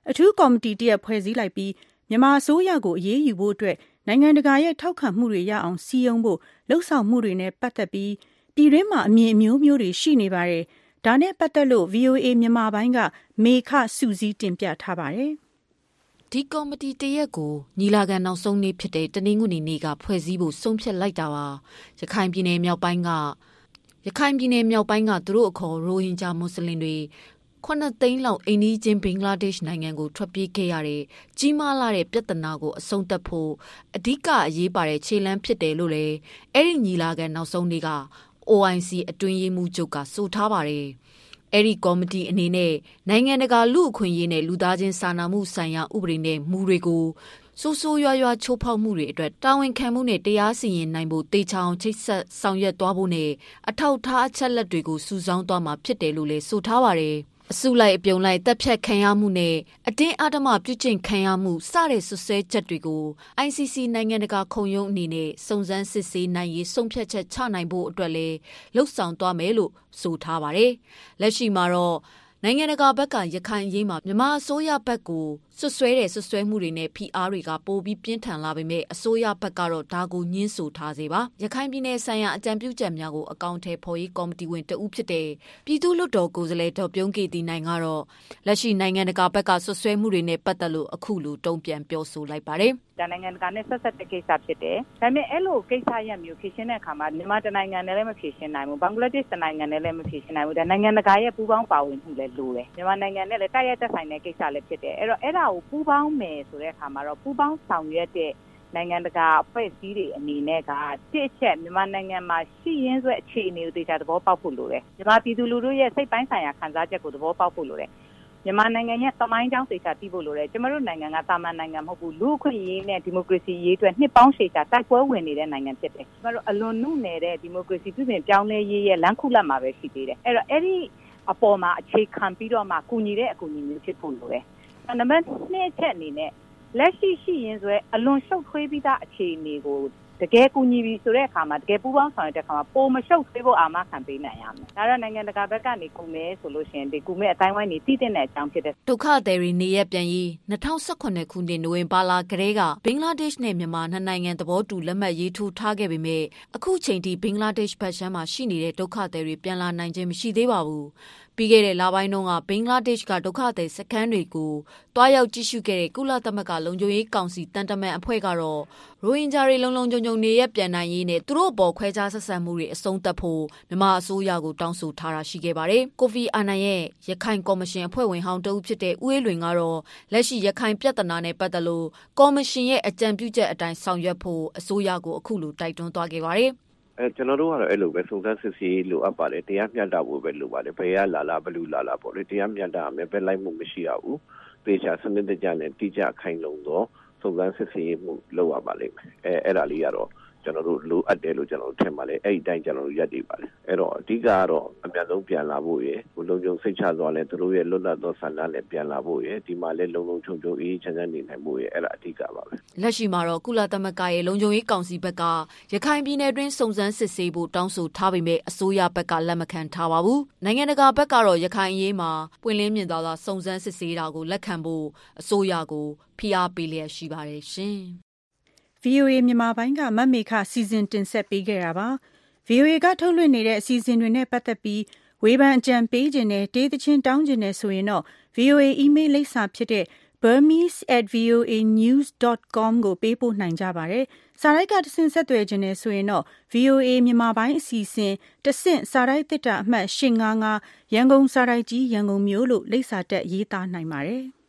အထူးကော်မတီတရက်ဖွဲ့စည်းလိုက်ပြီးမြန်မာအစိုးရကိုအရေးယူဖို့အတွက်နိုင်ငံတကာရဲ့ထောက်ခံမှုတွေရအောင်စီယုံဖို့လှုံ့ဆော်မှုတွေနဲ့ပတ်သက်ပြီးပြည်တွင်းမှာအမြင်အမျိုးမျိုးတွေရှိနေပါတယ်။ဒါနဲ့ပတ်သက်လို့ ဗွီအိုအေ မြန်မာပိုင်းကမေခစုစည်းတင်ပြထားပါတယ်။ဒီကော်မတီတရက်ကိုညီလာခံနောက်ဆုံးနေ့ဖြစ်တဲ့တနင်္ဂနွေနေ့ကဖွဲ့စည်းဖို့ဆုံးဖြတ်လိုက်တာပါ။ရခိုင်ပြည်နယ်မြောက်ပိုင်းကရခိုင်ပြည်နယ်မြောက်ပိုင်းကသူတို့အခေါ်ရိုဟင်ဂျာမွတ်စလင်တွေခုနှစ်သိန်းလောက်အိန္ဒိယဘင်္ဂလားဒေ့ရှ်နိုင်ငံကိုထွက်ပြေးခဲ့ရတဲ့ကြီးမားလာတဲ့ပြဿနာကိုအဆုံးသတ်ဖို့အဓိကအရေးပါတဲ့ခြေလှမ်းဖြစ်တယ်လို့လည်းအဲ့ဒီညီလာခံနောက်ဆုံးနေ့က အို အိုင် စီ အတွင်းရေးမှူးချုပ်ကဆိုထားပါတယ်။အဲ့ဒီကော်မတီအနေနဲ့နိုင်ငံတကာလူ့အခွင့်အရေးနဲ့လူသားချင်းစာနာမှုဆိုင်ရာဥပဒေနဲ့မူတွေကိုဆိုးဆိုးရွားရွားချိုးဖောက်မှုတွေအတွက်တာဝန်ခံမှုနဲ့တရားစီရင်နိုင်ဖို့တေချာအောင်ချိတ်ဆက်ဆောင်ရွက်သွားဖို့နဲ့အထောက်အထားအချက်လက်တွေကိုစုဆောင်းသွားမှာဖြစ်တယ်လို့လည်းဆိုထားပါတယ်။အစုလိုက်အပြုံလိုက်တပ်ဖြတ်ခံရမှုနဲ့အတင်းအဓမ္မပြုကျင့်ခံရမှုစတဲ့ဆွဆွဲချက်တွေကို အိုင် စီ စီ နိုင်ငံတကာခုံရုံးအနေနဲ့စုံစမ်းစစ်ဆေးနိုင်ရေးဆုံးဖြတ်ချက်ချနိုင်ဖို့အတွက်လည်းလှုံ့ဆော်သွားမယ်လို့ဆိုထားပါတယ်။လက်ရှိမှာတော့နိုင်ငံတကာဘက်ကရခိုင်အရေးမှာမြန်မာအစိုးရဘက်ကိုဆွဆွဲတဲ့ဆွဆွဲမှုတွေနဲ့ဖိအားတွေကပိုပြီးပြင်းထန်လာပေမဲ့အစိုးရဘက်ကတော့ဒါကိုညှင်းဆိုထားစေပါရခိုင်ပြည်နယ်ဆိုင်ရာအကြံပြုချက်များကိုအကောင့်ထဲပေါ်ရေးကော်မတီဝင်တဦးဖြစ်တဲ့ပြည်သူ့လွှတ်တော်ကိုယ်စားလှယ်ဒေါ်ပြုံးကေတီနိုင်ကတော့လက်ရှိနိုင်ငံတကာဘက်ကဆွဆွဲမှုတွေနဲ့ပတ်သက်လို့အခုလိုတုံ့ပြန်ပြောဆိုလိုက်ပါတယ်ဒါနိုင်ငံတကာနဲ့ဆက်ဆက်တဲ့ကိစ္စဖြစ်တယ်။ဒါပေမဲ့အဲ့လိုကိစ္စရပ်မျိုးဖြေရှင်းတဲ့အခါမှာမြန်မာတနိုင်ငံနဲ့လည်းမဖြေရှင်းနိုင်ဘူး။ဘင်္ဂလားဒေ့ရှ်နိုင်ငံနဲ့လည်းမဖြေရှင်းနိုင်ဘူး။ဒါနိုင်ငံတကာရဲ့ပူးပေါင်းပါဝင်မှုလည်းလိုတယ်။မြန်မာနိုင်ငံနဲ့လည်းတိုက်ရိုက်သက်ဆိုင်တဲ့ကိစ္စလည်းဖြစ်တယ်။အဲ့တော့အဲ့ဒါကိုပူးပေါင်းမယ်ဆိုတဲ့အခါမှာတော့ပူးပေါင်းဆောင်ရွက်တဲ့နိုင်ငံတကာအဖွဲ့အစည်းတွေအနေနဲ့ကတစ်ချက်မြန်မာနိုင်ငံမှာရှိရင်းစွဲအခြေအနေကိုတရားသဘောပေါက်ဖို့လိုတယ်။မြန်မာပြည်သူလူထုရဲ့စိတ်ပိုင်းဆိုင်ရာခံစားချက်ကိုသဘောပေါက်ဖို့လိုတယ်။မြန်မာနိုင်ငံရဲ့သမိုင်းကြောင်းသိချာသိဖို့လိုတယ်ကျမတို့နိုင်ငံကတာမန်နိုင်ငံမဟုတ်ဘူးလူ့အခွင့်အရေးနဲ့ဒီမိုကရေစီရေးအတွက်နှစ်ပေါင်းရှည်ကြာတိုက်ပွဲဝင်နေတဲ့နိုင်ငံဖြစ်တယ်ကျမတို့အလွန်နုနယ်တဲ့ဒီမိုကရေစီပြုပြင်ပြောင်းလဲရေးရဲ့လမ်းခုလတ်မှာပဲရှိသေးတယ်အဲ့တော့အဲ့ဒီအပေါ်မှာအခြေခံပြီးတော့မှကူညီတဲ့အကူအညီမျိုးဖြစ်ဖို့လိုတယ်နံပါတ်နှစ်ချက်အနေနဲ့လက်ရှိရှိရင်းစွဲအလွန်ရှုပ်ထွေးပြီးသားအခြေအနေကိုတကယ်ကူညီပြီးဆိုတဲ့အခါမှာတကယ်ပူးပေါင်းဆောင်ရွက်တဲ့အခါမှာပိုမရှုပ်သေးဖို့အာမခံပေးနိုင်ရမယ်။ဒါတော့နိုင်ငံတကာဘက်ကနေကူမယ်ဆိုလို့ရှိရင်ဒီကူမဲ့အတိုင်းဝိုင်းနေတည်တဲ့အကြောင်းဖြစ်တဲ့ဒုက္ခသည်တွေနေရပြန်ရေး၂၀၁၈ခုနှစ်နိုဝင်ဘာလကတည်းကဘင်္ဂလားဒေ့ရှ်နဲ့မြန်မာနှစ်နိုင်ငံသဘောတူလက်မှတ်ရေးထိုးထားခဲ့ပေမဲ့အခုချိန်ထိဘင်္ဂလားဒေ့ရှ်ဘက်ရှမ်းမှာရှိနေတဲ့ဒုက္ခသည်တွေပြန်လာနိုင်ခြင်းမရှိသေးပါဘူး။ပြီးခဲ့တဲ့လပိုင်းတုန်းကဘင်္ဂလားဒေ့ရှ်ကဒုက္ခသည်စခန်းတွေကိုတွားရောက်ကြည့်ရှုခဲ့တဲ့ကုလသမဂ္ဂလုံခြုံရေးကောင်စီတန်တမန်အဖွဲ့ကတော့ရိုဟင်ဂျာတွေလုံလုံခြုံခြုံနေရပြန်နိုင်ရေးနဲ့သူတို့ပေါ်ခွဲခြားဆက်ဆံမှုတွေအဆုံးသတ်ဖို့မြန်မာအစိုးရကိုတောင်းဆိုထားတာရှိခဲ့ပါတယ်။ကိုဖီအာနန်ရဲ့ရခိုင်ကော်မရှင်အဖွဲ့ဝင်ဟောင်းတဦးဖြစ်တဲ့ဦးအေးလွင်ကတော့လက်ရှိရခိုင်ပြဿနာနဲ့ပတ်သက်လို့ကော်မရှင်ရဲ့အကြံပြုချက်အတိုင်းဆောင်ရွက်ဖို့အစိုးရကိုအခုလိုတိုက်တွန်းသွားခဲ့ပါတယ်။အဲကျွန်တော်တို့ကတော့အဲ့လိုပဲစုံစမ်းစစ်ဆေးလိုအပ်ပါတယ်တရားမျှတဖို့ပဲလိုပါတယ်ဘယ်ရလာလာဘလူလာလာပေါ့လေတရားမျှတရမယ်ပဲလိုက်မှုမရှိရဘူးသေချာစနစ်တကျနဲ့တိကျခိုင်လုံသောစုံစမ်းစစ်ဆေးမှုလုပ်ရပါလိမ့်မယ်အဲအဲ့ဒါလေးကတော့ကျွန်တော်တို့လိုအပ်တယ်လို့ကျွန်တော်တို့ထင်ပါတယ်အဲ့ဒီတိုင်းကျွန်တော်တို့ရပ်တည်ပါတယ်အဲ့တော့အဓိကကတော့အများဆုံးပြန်လာဖို့ရယ်လုံခြုံစိတ်ချစွာနဲ့သူတို့ရဲ့လွတ်လပ်သောဆန္ဒနဲ့ပြန်လာဖို့ရယ်ဒီမှာလည်းလုံလုံခြုံခြုံအေးချမ်းချမ်းနေနိုင်ဖို့ရယ်အဲ့ဒါအဓိကပါပဲလက်ရှိမှာတော့ကုလသမဂ္ဂရဲ့လုံခြုံရေးကောင်စီဘက်ကရခိုင်ပြည်နယ်တွင်းစုံစမ်းစစ်ဆေးဖို့တောင်းဆိုထားပေမဲ့အစိုးရဘက်ကလက်မခံထားပါဘူးနိုင်ငံတကာဘက်ကတော့ရခိုင်အရေးမှာပွင့်လင်းမြင်သာစွာစုံစမ်းစစ်ဆေးတာကိုလက်ခံဖို့အစိုးရကိုဖိအားပေးလျက်ရှိပါတယ်ရှင်ဗွီအိုအေ မြန်မာပိုင်းကမမေခစီစဉ်တင်ဆက်ပေးခဲ့တာပါ။ဗွီအိုအေကထုတ်လွှင့်နေတဲ့အစီအစဉ်တွေနဲ့ပတ်သက်ပြီးဝေဖန်အကြံပေးခြင်းနဲ့တေးသချင်းတောင်းခြင်းနဲ့ဆိုရင်တော့ ဗွီအိုအေ email လိပ်စာဖြစ်တဲ့ burmese at voa news dot com ကိုပေးပို့နိုင်ကြပါတယ်။စာရိုက်ကတဆင့်ဆက်သွယ်ခြင်းနဲ့ဆိုရင်တော့ ဗွီအိုအေ မြန်မာပိုင်းအစီအစဉ်တဆင့်စာရိုက်သစ်တာအမှတ်၈၅၅ရန်ကုန်စာရိုက်ကြီးရန်ကုန်မြို့လို့လိပ်စာတက်ရေးသားနိုင်ပါတယ်။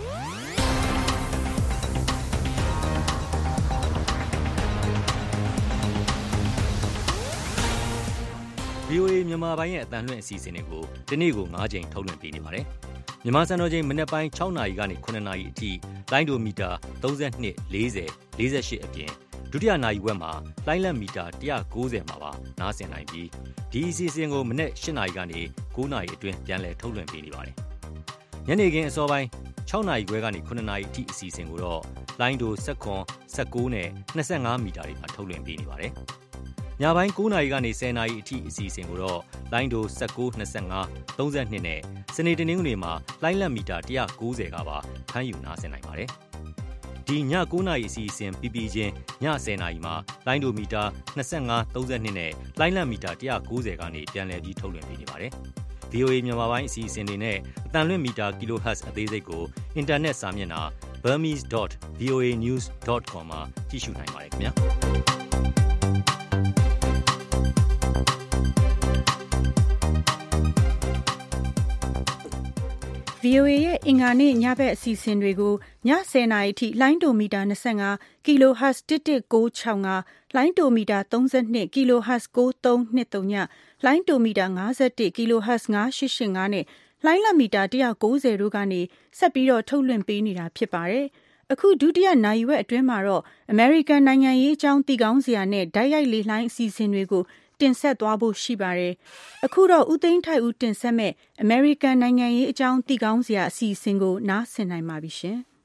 ဗွီအိုအေမြန်မာပိုင်းရဲ့အသံလွှင့်အစီအစဉ်တွေကိုဒီနေ့ကို၅ကြိမ်ထုတ်လွှင့်ပေးနေပါတယ်။မြန်မာစံတော်ချိန်မနက်ပိုင်း၆နာရီကနေ၇နာရီအထိလိုင်းဒိုမီတာ၃၂ ၄၀ ၄၈အပြင်ဒုတိယနာရီဝက်မှာလိုင်းလက်မီတာ၁၉၀မှာပါနားဆင်နိုင်ပြီးဒီအစီအစဉ်ကိုမနက်၈နာရီကနေ၉နာရီအတွင်းပြန်လည်ထုတ်လွှင့်ပေးနေပါတယ်။ညနေခင်းအစောပိုင်း၆နာရီခွဲကနေ၇နာရီအထိအစီအစဉ်ကိုတော့လိုင်းဒို၁၇ ၁၉နဲ့၂၅မီတာတွေမှာထုတ်လွှင့်ပေးနေပါတယ်။ညပိုင်း၉နာရီကနေ၁၀နာရီအထိအစီအစဉ်ကိုတော့လိုင်းဒို၁၉ ၂၅ ၃၂နဲ့စနေတနင်္ဂနွေမှာလိုင်းလက်မီတာ၁၉၀ကပါဖမ်းယူနားဆင်နိုင်ပါတယ်။ဒီည၉နာရီအစီအစဉ်ပြီးပြီးချင်းည၁၀နာရီမှာလိုင်းဒိုမီတာ၂၅ ၃၂နဲ့လိုင်းလက်မီတာ၁၉၀ကနေပြန်လည်ပြီးထုတ်လွှင့်ပေးနေပါတယ်။ ဗီအိုအေ မြန်မာပိုင်းအစီအစဉ်တွေနဲ့အတန်လွင့်မီတာ kilohertz အသေးစိတ်ကိုအင်တာနက်စာမျက်နှာ burmese dot v o a news dot com မှာကြည့်ရှုနိုင်ပါတယ်ခင်ဗျာ။ဗီအိုအေ ရဲ့အင်္ဂါနေ့ညဘက်အစီအစဉ်တွေကိုည၁၀နာရီအထိလိုင်းဒိုမီတာ၂၅ kilohertz တစ်တစ်ကိုး၆၅ လိုင်းဒိုမီတာ၃၂ kilohertz ကိုးသုံး၂၃ လိုင်းဒိုမီတာ၅၁ kilohertz ၅၈၈၅နဲ့လိုင်းလမီတာ၁၉၀တို့ကနေဆက်ပြီးတော့ထုတ်လွှင့်ပေးနေတာဖြစ်ပါတယ်။အခုဒုတိယနိုင်ဝက်အတွင်းမှာတော့အမေရိကန်နိုင်ငံရေးအကြောင်းသိကောင်းစရာနဲ့ဓာတ်ရိုက်လေလှိုင်းအစီအစဉ်တွေကိုတင်ဆက်သွားဖို့ရှိပါတယ်။အခုတော့ဦးသိန်းထိုက်ဦးတင်ဆက်မဲ့အမေရိကန်နိုင်ငံရေးအကြောင်းသိကောင်းစရာအစီအစဉ်ကိုနားဆင်နိုင်ပါပြီရှင်။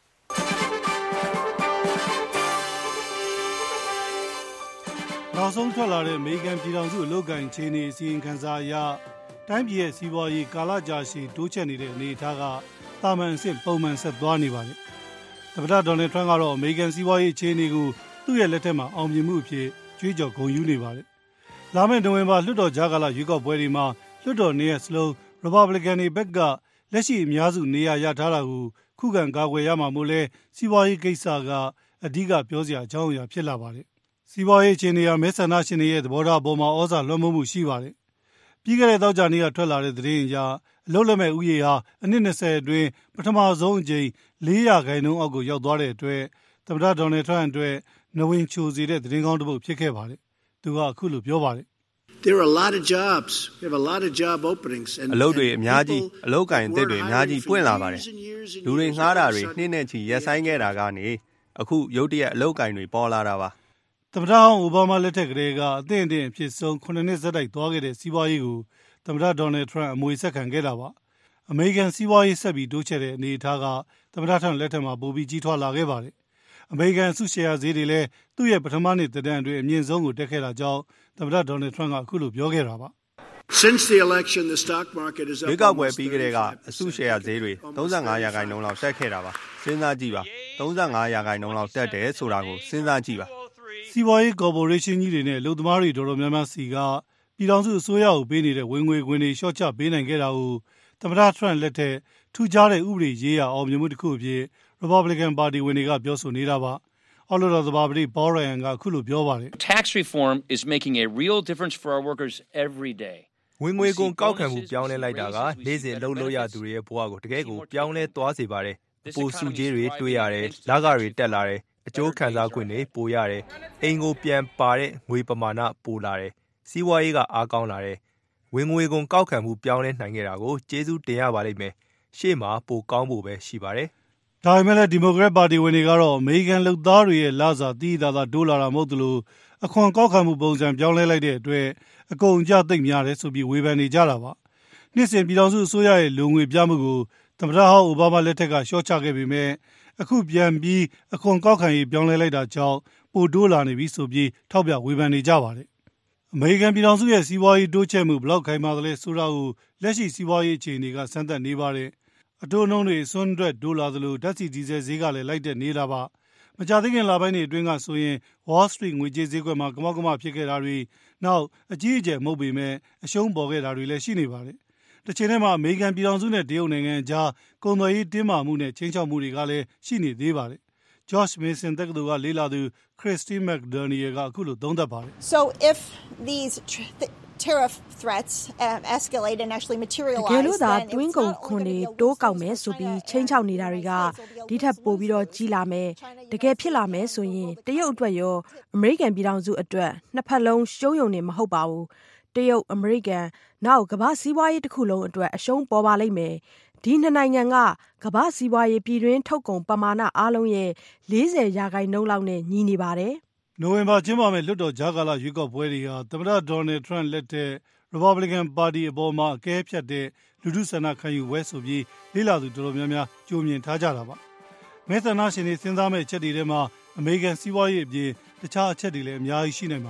နောက်ဆုံးထွက်လာတဲ့အမေရိကန်ပြည်ထောင်စုအလုပ်ကိုင်ခြေအနေအစီရင်ခံစာအရတိုင်းပြည်ရဲ့စီးပွားရေးကာလကြာရှည်တိုးချက်နေတဲ့အနေအထားကတာမန်အဆင့်ပုံမှန်ဆက်သွားနေပါတယ်။သမ္မတဒေါ်နယ်ထရန့်ကတော့အမေရိကန်စီးပွားရေးအခြေအနေကိုသူ့ရဲ့လက်ထက်မှာအောင်မြင်မှုအဖြစ်ကြွေးကြော်ဂုဏ်ယူနေပါတယ်။လာမယ့်နိုဝင်ဘာလွှတ်တော်ကြားကာလရွေးကောက်ပွဲတွေမှာလွှတ်တော်နေရာစလုံးရီပတ်ဘလီကန်တွေဘက်ကလက်ရှိအများစုနေရာရထားတာကိုခုခံကာကွယ်ရမှာမို့လဲစီးပွားရေးကိစ္စကအဓိကပြောစရာအကြောင်းအရာဖြစ်လာပါတယ်။စီးပွားရေးအခြေအနေဟာမဲဆန္ဒရှင်တွေရဲ့သဘောထားအပေါ်မှာဩဇာလွှမ်းမိုးမှုရှိပါတယ်။ပြီးခဲ့တဲ့သောကြာနေ့ကထွက်လာတဲ့သတင်းအရအလုပ်လက်မဲ့ဥယျာဉ်ဟာအနှစ်၂၀အတွင်းပထမဆုံးအကြိမ်၄ရာခိုင်နှုန်းအောက်ကိုရောက်သွားတဲ့အတွက်သမ္မတဒေါ်နယ်ထရန့်အတွက်နဝင်ချိုစေတဲ့သတင်းကောင်းတစ်ပုဒ်ဖြစ်ခဲ့ပါတယ်။သူကအခုလိုပြောပါတယ်။ There are a lot of jobs. We have a lot of job openings and အလုပ်တွေအများကြီးအလုပ်ကိုင်အသစ်တွေအများကြီးပွင့်လာပါတယ်။လူတွေငှားတာတွေနှင်းနဲ့ချီရက်ဆိုင်ခဲ့တာကနေအခုရုတ်တရက်အလုပ်ကိုင်တွေပေါ်လာတာပါ။သမ္မတဟောင်းအိုဘားမားလက်ထက်ကလေးကအသင့်အင့်အဖြစ်ဆုံးခုနှစ်နှစ်ဆက်တိုက်သွားခဲ့တဲ့စီးပွားရေးကိုသမ္မတဒေါ်နယ်ထရန့်အမွေဆက်ခံခဲ့တာပါ။အမေရိကန်စီးပွားရေးဆက်ပြီးတိုးချဲ့တဲ့အနေအထားကသမ္မတထရန့်လက်ထက်မှာပိုပြီးကြီးထွားလာခဲ့ပါတယ်။အမေရိကန်စုရှယ်ယာဈေးတွေလည်းသူ့ရဲ့ပထမနှစ်သက်တမ်းအတွင်းအမြင့်ဆုံးကိုတက်ခဲ့တာကြောင့်သမ္မတဒေါ်နယ်ထရန့်ကအခုလိုပြောခဲ့တာပါ။ Since the election, the stock market is up. ရွေးကောက်ပွဲပြီးကြတဲ့ကအစုရှယ်ယာဈေးတွေ၃၅ရာခိုင်နှုန်းလောက်တက်ခဲ့တာပါ။စဉ်းစားကြည့်ပါ။၃၅ရာခိုင်နှုန်းလောက်တက်တယ်ဆိုတာကိုစဉ်းစားကြည့်ပါ။စီးပွားရေးကော်ပိုရေးရှင်းကြီးတွေနဲ့အလုပ်သမားတွေတော်တော်များများစီကပြည်ထောင်စုအစိုးရကိုပေးနေတဲ့ဝင်ငွေခွင်တွေလျှော့ချပေးနိုင်ခဲ့တာကိုသမ္မတထရန့်လက်ထက်ထူးခြားတဲ့ဥပဒေရေးရာအောင်မြင်မှုတစ်ခုအဖြစ် Republican ပါတီဝင်တွေကပြောဆိုနေတာပါ။အောက်လွှတ်တော်သဘာပတိ Paul Ryan ကအခုလိုပြောပါတယ်။ Tax reform is making a real difference for our workers every day. ဝင်ငွေကုန်ကောက်ခံမှုပြောင်းလဲလိုက်တာကနေ့စဉ်အလုပ်လုပ်ရသူတွေရဲ့ဘဝကိုတကယ်ကိုပြောင်းလဲသွားစေပါတယ်။အပိုစုကြီးတွေတွေ့ရတယ်၊လကတွေတက်လာတယ်၊အကျိုးခံစား권တွေပိုရတယ်၊အိမ်ကိုပြန်ပါတဲ့ငွေပမာဏပိုလာတယ်၊စီးပွားရေးကအားကောင်းလာတယ်။ဝင်ငွေကုန်ကောက်ခံမှုပြောင်းလဲနိုင်ခဲ့တာကိုကျေးဇူးတင်ရပါလိမ့်မယ်။ရှေ့မှာပိုကောင်းဖို့ပဲရှိပါတယ်။ဒါပေမဲ့လည်းဒီမိုကရက်ပါတီဝင်တွေကတော့အမေရိကန်လုပ်သားတွေရဲ့လစာတည်တည်သာတိုးလာတာမဟုတ်သလိုအခွန်ကောက်ခံမှုပုံစံပြောင်းလဲလိုက်တဲ့အတွက်အကုန်အကျသိမ့်များတယ်ဆိုပြီးဝေဖန်နေကြတာပါ။နှစ်စဉ်ပြည်ထောင်စုအစိုးရရဲ့လူငွေပြမှုကိုသမ္မတဟောင်းအိုဘားမားလက်ထက်ကရှော့ချခဲ့ပေမဲ့အခုပြန်ပြီးအခွန်ကောက်ခံရေးပြောင်းလဲလိုက်တာကြောင့်ပိုတိုးလာနေပြီဆိုပြီးထောက်ပြဝေဖန်နေကြပါတယ်။အမေရိကန်ပြည်ထောင်စုရဲ့စီးပွားရေးတိုးချဲ့မှုဘလောက်ခိုင်မာသလဲဆိုတာကိုလက်ရှိစီးပွားရေးအခြေအနေကစမ်းသပ်နေပါတယ်။အတိုးနှုန်းတွေအစွန်းအတွက်တိုးလာသလိုဓာတ်ဆီဒီဇယ်ဈေးကလည်းလိုက်တက်နေတာပါ။မကြာသေးခင်လပိုင်းတွေအတွင်းကဆိုရင် Wall Street ငွေကြေးဈေးကွက်မှာကမောက်ကမဖြစ်ခဲ့တာတွေနောက်အကြီးအကျယ်မဟုတ်ပေမဲ့အရှုံးပေါ်ခဲ့တာတွေလည်းရှိနေပါတယ်။တစ်ချိန်တည်းမှာအမေရိကန်ပြည်ထောင်စုနဲ့တရုတ်နိုင်ငံကြားကုန်သွယ်ရေးတင်းမာမှုနဲ့ချင်းချောက်မှုတွေကလည်းရှိနေသေးပါတယ်။ George Mason တက္ကသိုလ်ကလေ့လာသူ Christy McDaniel ကအခုလိုသုံးသပ်ပါတယ်။ So if these tariff threats um, escalate and actually materialize တကယ်လို့သာတွင်းကုန်ခွန်တွေတိုးကောက်မယ်ဆိုပြီးချင်းချောက်နေတာတွေကဒီထက်ပိုပြီးတော့ကြီးလာမယ်တကယ်ဖြစ်လာမယ်ဆိုရင်တရုတ်အတွက်ရောအမေရိကန်ပြည်ထောင်စုအတွက်နှစ်ဖက်လုံးရှုံးယုံနေမဟုတ်ပါဘူးတရုတ်အမေရိကန်နောက်ကမ္ဘာစီးပွားရေးတစ်ခုလုံးအတွက်အရှုံးပေါ်ပါလိမ့်မယ်ဒီနှစ်နိုင်ငံကကမ္ဘာစီးပွားရေးပြည်တွင်းထုတ်ကုန်ပမာဏအားလုံးရဲ့၄၀ရာခိုင်နှုန်းလောက်နဲ့ညီနေပါတယ်နိုဝင်ဘာကျင်းပမယ့်လွှတ်တော်ကြားကာလရွေးကောက်ပွဲတွေဟာသမ္မတဒေါ်နယ်ထရန့်လက်ထက် Republican ပါတီအပေါ်မှာအကဲဖြတ်တဲ့လူထုဆန္ဒခံယူပွဲဆိုပြီးလေ့လာသူတော်တော်များများကြိုမြင်ထားကြတာပါ။မဲဆန္ဒရှင်တွေစဉ်းစားမဲ့အချက်တွေထဲမှာအမေရိကန်စီးပွားရေးအပြင်တခြားအချက်တွေလည်းအများကြီးရှိနိုင်ပါတယ်။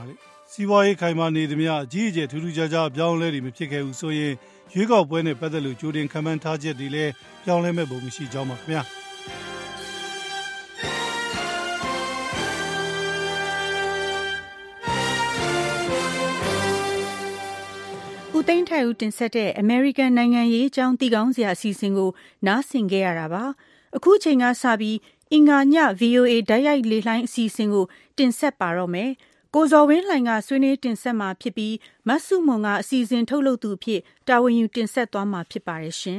စီးပွားရေးခိုင်မာနေသမျှအကြီးအကျယ်ထူးထူးခြားခြားပြောင်းလဲတွေမဖြစ်ခဲ့ဘူးဆိုရင်ရွေးကောက်ပွဲနဲ့ပတ်သက်လို့ကြိုတင်ခန့်မှန်းထားချက်တွေလည်းပြောင်းလဲမဲ့ပုံမရှိကြောင်းပါခင်ဗျာဦးသိန်းထိုက်ဦးတင်ဆက်တဲ့ American နိုင်ငံရေးအကြောင်းသိကောင်းစရာအစီအစဉ်ကိုနားဆင်ခဲ့ရတာပါအခုချိန်ကစပြီးအင်္ဂါည ဗွီအိုအေ ဓာတ်ရိုက်လေလှိုင်းအစီအစဉ်ကိုတင်ဆက်ပါတော့မယ်ကိုဇော်ဝင်းလှိုင်ကဆွေးနွေးတင်ဆက်မှာဖြစ်ပြီးမဆုမွန်ကအစီအစဉ်ထုတ်လုပ်သူအဖြစ်တာဝန်ယူတင်ဆက်သွားမှာဖြစ်ပါတယ်ရှင်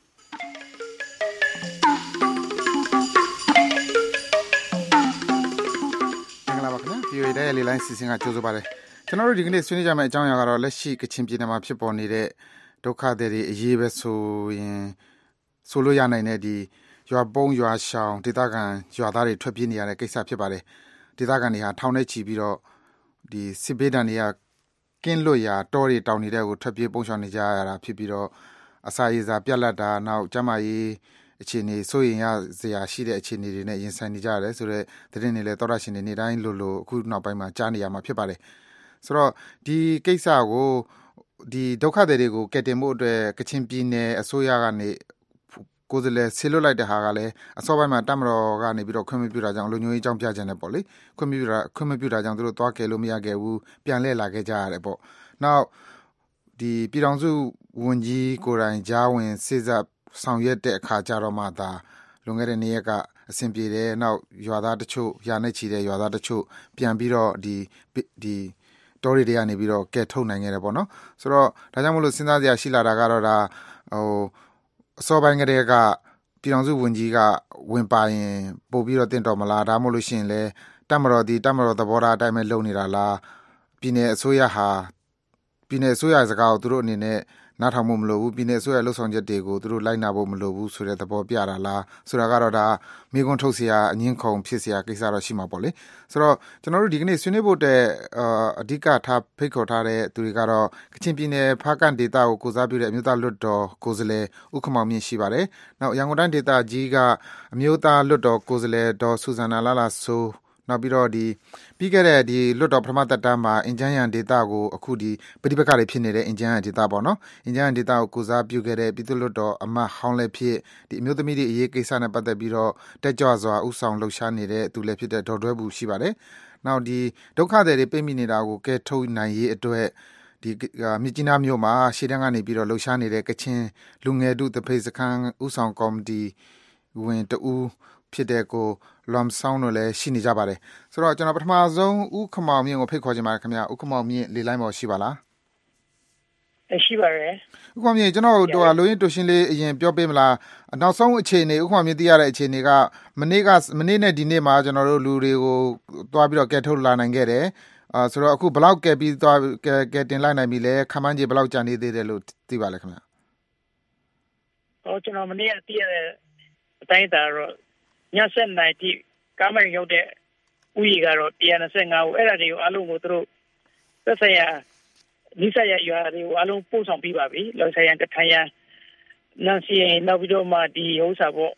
မင်္ဂလာပါခင်ဗျာ ဗွီအိုအေ ဓာတ်ရိုက်လေလှိုင်းအစီအစဉ်ကကြိုဆိုပါတယ်ကျွန်တော်တို့ဒီကနေ့ဆွေးနွေးကြမယ့်အကြောင်းအရာကတော့လက်ရှိကချင်ပြည်နယ်မှာဖြစ်ပေါ်နေတဲ့ဒုက္ခသည်တွေအရေးပဲဆိုရင်ဆိုလို့ရနိုင်တဲ့ဒီရွာပုံးရွာရှောင်ဒေသခံရွာသားတွေထွက်ပြေးနေရတဲ့ကိစ္စဖြစ်ပါတယ်ဒေသခံတွေဟာထောင်ထဲချီပြီးတော့ဒီစစ်ဘေးဒဏ်တွေကကင်းလွတ်ရာတောတွေတောင်တွေတဲကိုထွက်ပြေးပုံရှောင်နေကြရတာဖြစ်ပြီးတော့အစာရေစာပြတ်လတ်တာနောက်ကျန်းမာရေးအခြေအနေစိုးရင်ရစရာရှိတဲ့အခြေအနေတွေနဲ့ရင်ဆိုင်နေကြရတယ်ဆိုတော့သတင်းတွေလည်းတော်ရရှင်တွေနေတိုင်းလိုလိုအခုနောက်ပိုင်းမှာကြားနေရမှာဖြစ်ပါတယ်ဆိုတော့ဒီကိစ္စကိုဒီဒုက္ခသည်တွေကိုကယ်တင်ဖို့အတွက်ကချင်ပြည်နယ်အစိုးရကနေကိုယ်စားလှယ်ဆေလွတ်လိုက်တဲ့ဟာကလည်းအစောပိုင်းမှာတမတော်ကနေပြီးတော့ခွင့်မပြုတာကြောင့်လူမျိုးရေးအကြောင်းပြကြတယ်ပေါ့လေခွင့်မပြုတာခွင့်မပြုတာကြောင့်သူတို့သွားကယ်လို့မရခဲ့ဘူးပြန်လှည့်လာခဲ့ကြရတယ်ပေါ့နောက်ဒီပြည်တော်စုဝန်ကြီးကိုယ်တိုင်ကြားဝင်စေစပ်ဆောင်ရွက်တဲ့အခါကျတော့မှသာလွန်ခဲ့တဲ့နေ့ရက်ကအဆင်ပြေတယ်နောက်ရွာသားတချို့ယာနဲ့ချီတဲ့ရွာသားတချို့ပြန်ပြီးတော့ဒီဒီတော်ရီတွေကနေပြီးတော့ကဲထုတ်နိုင်ခဲ့တယ်ပေါ့နော်ဆိုတော့ဒါကြောင့်မလို့စဉ်းစားစရာရှိလာတာကတော့ဒါဟိုအစောပိုင်းကတည်းကပြည်တော်စုဝန်ကြီးကဝင်ပါရင်ပို့ပြီးတော့တင့်တော်မလားဒါမှမဟုတ်လို့ရှိရင်လဲတမတော်ဒီတမတော်သဘောထားအတိုင်းပဲလုပ်နေတာလားပြည်နယ်အစိုးရဟာပြည်နယ်အစိုးရစကားကိုသူတို့အနေနဲ့နားထောင်ဖို့မလိုဘူးပြည်နယ်အစိုးရလှုပ်ဆောင်ချက်တွေကိုသူတို့လိုက်နာဖို့မလိုဘူးဆိုတဲ့သဘောပြတာလားဆိုတာကတော့ဒါမိကွန်းထုတ်เสียအငင်းခုန်ဖြစ်เสียကိစ္စတော့ရှိမှာပေါ့လေဆိုတော့ကျွန်တော်တို့ဒီကနေ့ဆွေးနွေးဖို့တဲ့အဓိကထားဖိတ်ခေါ်ထားတဲ့သူတွေကတော့ကချင်ပြည်နယ်ဖားကန်ဒေသကိုကိုစားပြုတဲ့အမျိုးသားလွတ်တော်ကိုယ်စားလှယ်ဥက္ကမောင်မြင့်ရှိပါတယ်နောက်ရန်ကုန်တိုင်းဒေသကြီးကအမျိုးသားလွတ်တော်ကိုယ်စားလှယ်ဒေါ်ဆူဇန်နာလာလာဆိုနောက်ပြီးတော့ဒီပြီးခဲ့တဲ့ဒီလွတ်တော်ပထမသက်တမ်းမှာအင်ဂျန်ရန်ဒေတာကိုအခုဒီပဋိပက္ခတွေဖြစ်နေတဲ့အင်ဂျန်ရန်ဒေတာပေါ့နော်အင်ဂျန်ရန်ဒေတာကိုကိုစားပြုခဲ့တဲ့ပြည်သူ့လွတ်တော်အမတ်ဟောင်းလည်းဖြစ်ဒီအမျိုးသမီးတွေအရေးကိစ္စနဲ့ပတ်သက်ပြီးတော့တက်ကြွစွာဥဆောင်လှုပ်ရှားနေတဲ့သူလည်းဖြစ်တဲ့ဒေါ်တွဲဘူးရှိပါတယ်နောက်ဒီဒုက္ခသည်တွေပြိမိနေတာကိုကဲထုတ်နိုင်ရေးအတွက်ဒီမြကြီးနားမြို့မှာရှေ့တန်းကနေပြီးတော့လှုပ်ရှားနေတဲ့ကချင်လူငယ်တို့တဖိတ်စခန်းဥဆောင်ကော်မတီဝင်တူဖြစ်တဲ့ကိုလွမ်ဆောင်းတို့လည်းရှိနေကြပါတယ်ဆိုတော့ကျွန်တော်ပထမဆုံးဥက္ကမောင်မြင့်ကိုဖိတ်ခေါ်ချင်ပါတယ်ခင်ဗျာဥက္ကမောင်မြင့်လေလိုင်းပေါ်ရှိပါလားရှိပါတယ်ဥက္ကမောင်မြင့်ကျွန်တော်တို့လိုရင်းတူရှင်းလေးအရင်ပြောပေးမလားနောက်ဆုံးအခြေအနေဥက္ကမောင်မြင့်သိရတဲ့အခြေအနေကမနေ့ကမနေ့နဲ့ဒီနေ့မှာကျွန်တော်တို့လူတွေကိုသွားပြီးတော့ကဲထုတ်လာနိုင်ခဲ့တယ်အာဆိုတော့အခုဘယ်လောက်ကဲပြီးသွားကဲကဲတင်လိုက်နိုင်ပြီလဲခမန်းကြီးဘယ်လောက်ကြာနေသေးတယ်လို့သိပါလဲခင်ဗျာဟောကျွန်တော်မနေ့ကသိရတဲ့အတိုင်းဒါတော့ညဆက်နိုင်တိကာမရင်ရောက်တဲ့ဥယျာကတော့one hundred twenty-fiveဦးအဲ့ဒါတွေကိုအလုံးကိုသူတို့သက်ဆိုင်ရာနိစ္စရရွာတွေကိုအလုံးပို့ဆောင်ပြီးပါပြီလောက်ဆိုင်ရန်ကထိုင်ရန်နန်စီရင်နောက်ပြီးတော့မှဒီဥစ္စာပေါ့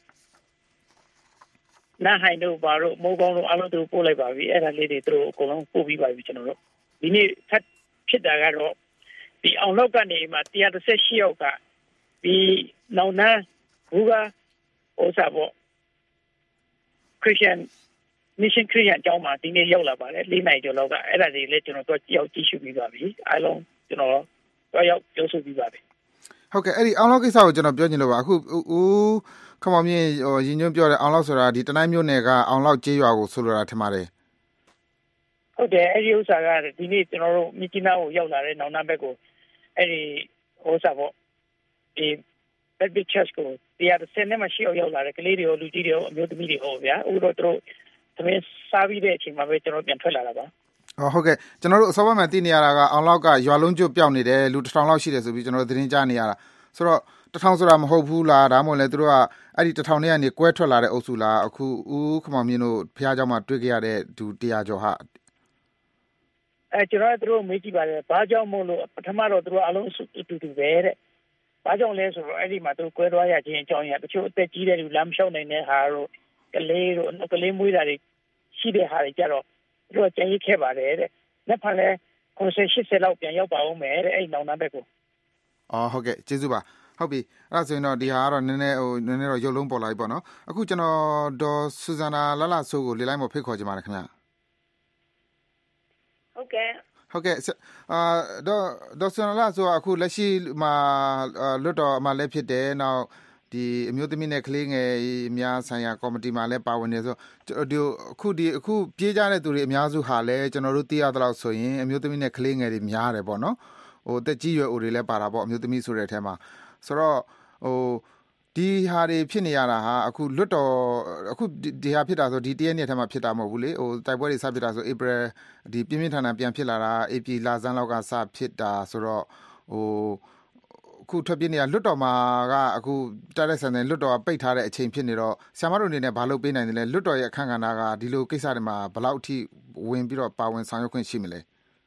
နားဟိုင်တို့ဘာလို့မိုးကောင်းတို့အလုံးတို့ပို့လိုက်ပါပြီအဲ့ဒါလေးတွေသူတို့အကုန်လုံးပို့ပြီးပါပြီကျွန်တော်တို့ဒီနေ့ဖတ်ဖြစ်တာကတော့ဒီအောင်လောက်ကနေမှone hundred thirty-eightယောက်ကဒီနောင်နာဘူကဥစ္စာပေါ့Christian Mission Christian အကြောင်းမှာဒီနေ့ရောက်လာပါတယ်၄နိုင်ကျော်လောက်ကအဲ့ဒါတွေလည်းကျွန်တော်တို့ရောက်ကြည့်ရှုပြီးပါပြီအားလုံးကျွန်တော်တော့ရောက်ပြောဆိုပြီးပါပြီဟုတ်ကဲ့အဲ့ဒီအောင်လောက်ကိစ္စကိုကျွန်တော်ပြောချင်လို့ပါအခုဦးခမောင်မြင့်ဟိုရင်းညွှန်းပြောတဲ့အောင်လောက်ဆိုတာဒီတနိုင်းမြို့နယ်ကအောင်လောက်ကျေးရွာကိုဆိုလိုတာထင်ပါတယ်ဟုတ်တယ်အဲ့ဒီဥစ္စာကဒီနေ့ကျွန်တော်တို့မြစ်ကြီးနားကိုရောက်လာတဲ့နောင်နာဘက်ကိုအဲ့ဒီဥစ္စာပေါ့ဒီBaptist Church ကိုတရားစနေမှာရှိအောင်ရောက်လာတဲ့ကလေးတွေရောလူကြီးတွေရောအမျိုးသမီးတွေဟောဗျာအခုတော့သူတို့သမင်းစားပြီးတဲ့အချိန်မှာပဲကျွန်တော်ပြန်ထွက်လာတာပါဟုတ်ကဲ့ကျွန်တော်တို့အစောပိုင်းမှာသိနေရတာကအောင်လောက်ကရွာလုံးကျွတ်ပြောင်းနေတယ်လူတစ်ထောင်လောက်ရှိတယ်ဆိုပြီးကျွန်တော်တို့သတင်းကြားနေရတာဆိုတော့တစ်ထောင်ဆိုတာမဟုတ်ဘူးလားဒါမှမဟုတ်လဲသူတို့ကအဲ့ဒီတစ်ထောင်နဲ့ကနေကွဲထွက်လာတဲ့အုပ်စုလားအခုဦးခမောင်မြင့်တို့ဖះเจ้าမှာတွေ့ကြရတဲ့ဒူone hundredကျော်ဟာအဲကျွန်တော်တို့မေးကြည့်ပါတယ်ဘာကြောင့်မို့လို့ပထမတော့သူတို့အလုံးအတူတူပဲတဲ့ဘာကြောင့်လဲဆိုတော့အဲ့ဒီမှာသူကွဲသွားရခြင်းအကြောင်းရတချို့အသက်ကြီးတဲ့လူလမ်းလျှောက်နိုင်တဲ့ဟာတို့ကလေးတို့ကလေးမွေးတာတွေရှိတဲ့ဟာတွေကြတော့သူတို့ကျန်ရစ်ခဲ့ပါတယ်တဲ့။နောက်ဖန်လဲကိုယ်စိတ်ရှစ်လောက်ပြန်ရောက်ပါအောင်မယ်တဲ့အဲ့နောင်တန်းဘက်ကိုအော်ဟုတ်ကဲ့ကျေးဇူးပါဟုတ်ပြီအဲ့ဒါဆိုရင်တော့ဒီဟာကတော့နည်းနည်းဟိုနည်းနည်းတော့ရုပ်လုံးပေါ်လာပြီပေါ့နော်အခုကျွန်တော်ဒေါ်ဆူဇာနာလလဆိုးကိုလေလိုက်မဖိတ်ခေါ်ကြပါရခင်ဗျဟုတ်ကဲ့ဟုတ်ကဲ့အာဒေါ်ဒေါ်ဆူဇာနာလဆိုးအခုလက်ရှိမှာလွတ်တော်အမှလည်းဖြစ်တယ်နောက်ဒီအမျိုးသမီးနဲ့ကလေးငယ်များဆိုင်ရာကော်မတီမှာလည်းပါဝင်နေဆိုဒီအခုဒီအခုပြေးကြတဲ့သူတွေအများစုဟာလည်းကျွန်တော်တို့သိရသလောက်ဆိုရင်အမျိုးသမီးနဲ့ကလေးငယ်တွေများတယ်ပေါ့နော်ဟိုတက်ကြီးရွယ်အိုတွေလည်းပါတာပေါ့အမျိုးသမီးဆိုတဲ့အထက်မှာဆိုတော့ဟိုဒီဟာတွေဖြစ်နေရတာဟာအခုလွတ်တော်အခုဒီဟာဖြစ်တာဆိုဒီတရက်နေ့ထဲမှာဖြစ်တာမဟုတ်ဘူးလေဟိုတိုက်ပွဲတွေစဖြစ်တာဆိုဧပြီဒီပြင်းပြင်းထန်ထန်ပြန်ဖြစ်လာတာဧပြီလဆန်းလောက်ကစဖြစ်တာဆိုတော့ဟိုအခုထွက်ပြေးနေရလွတ်တော်မှာကအခုတိုက်တဲ့ဆန်တဲ့လွတ်တော်ကပိတ်ထားတဲ့အချိန်ဖြစ်နေတော့ဆရာမတို့အနေနဲ့ဘာလုပ်ပေးနိုင်တယ်လဲလွတ်တော်ရဲ့အခမ်းကဏ္ဍကဒီလိုကိစ္စတွေမှာဘယ်လောက်အထိဝင်ပြီးတော့ပါဝင်ဆောင်ရွက်ခွင့်ရှိမလဲ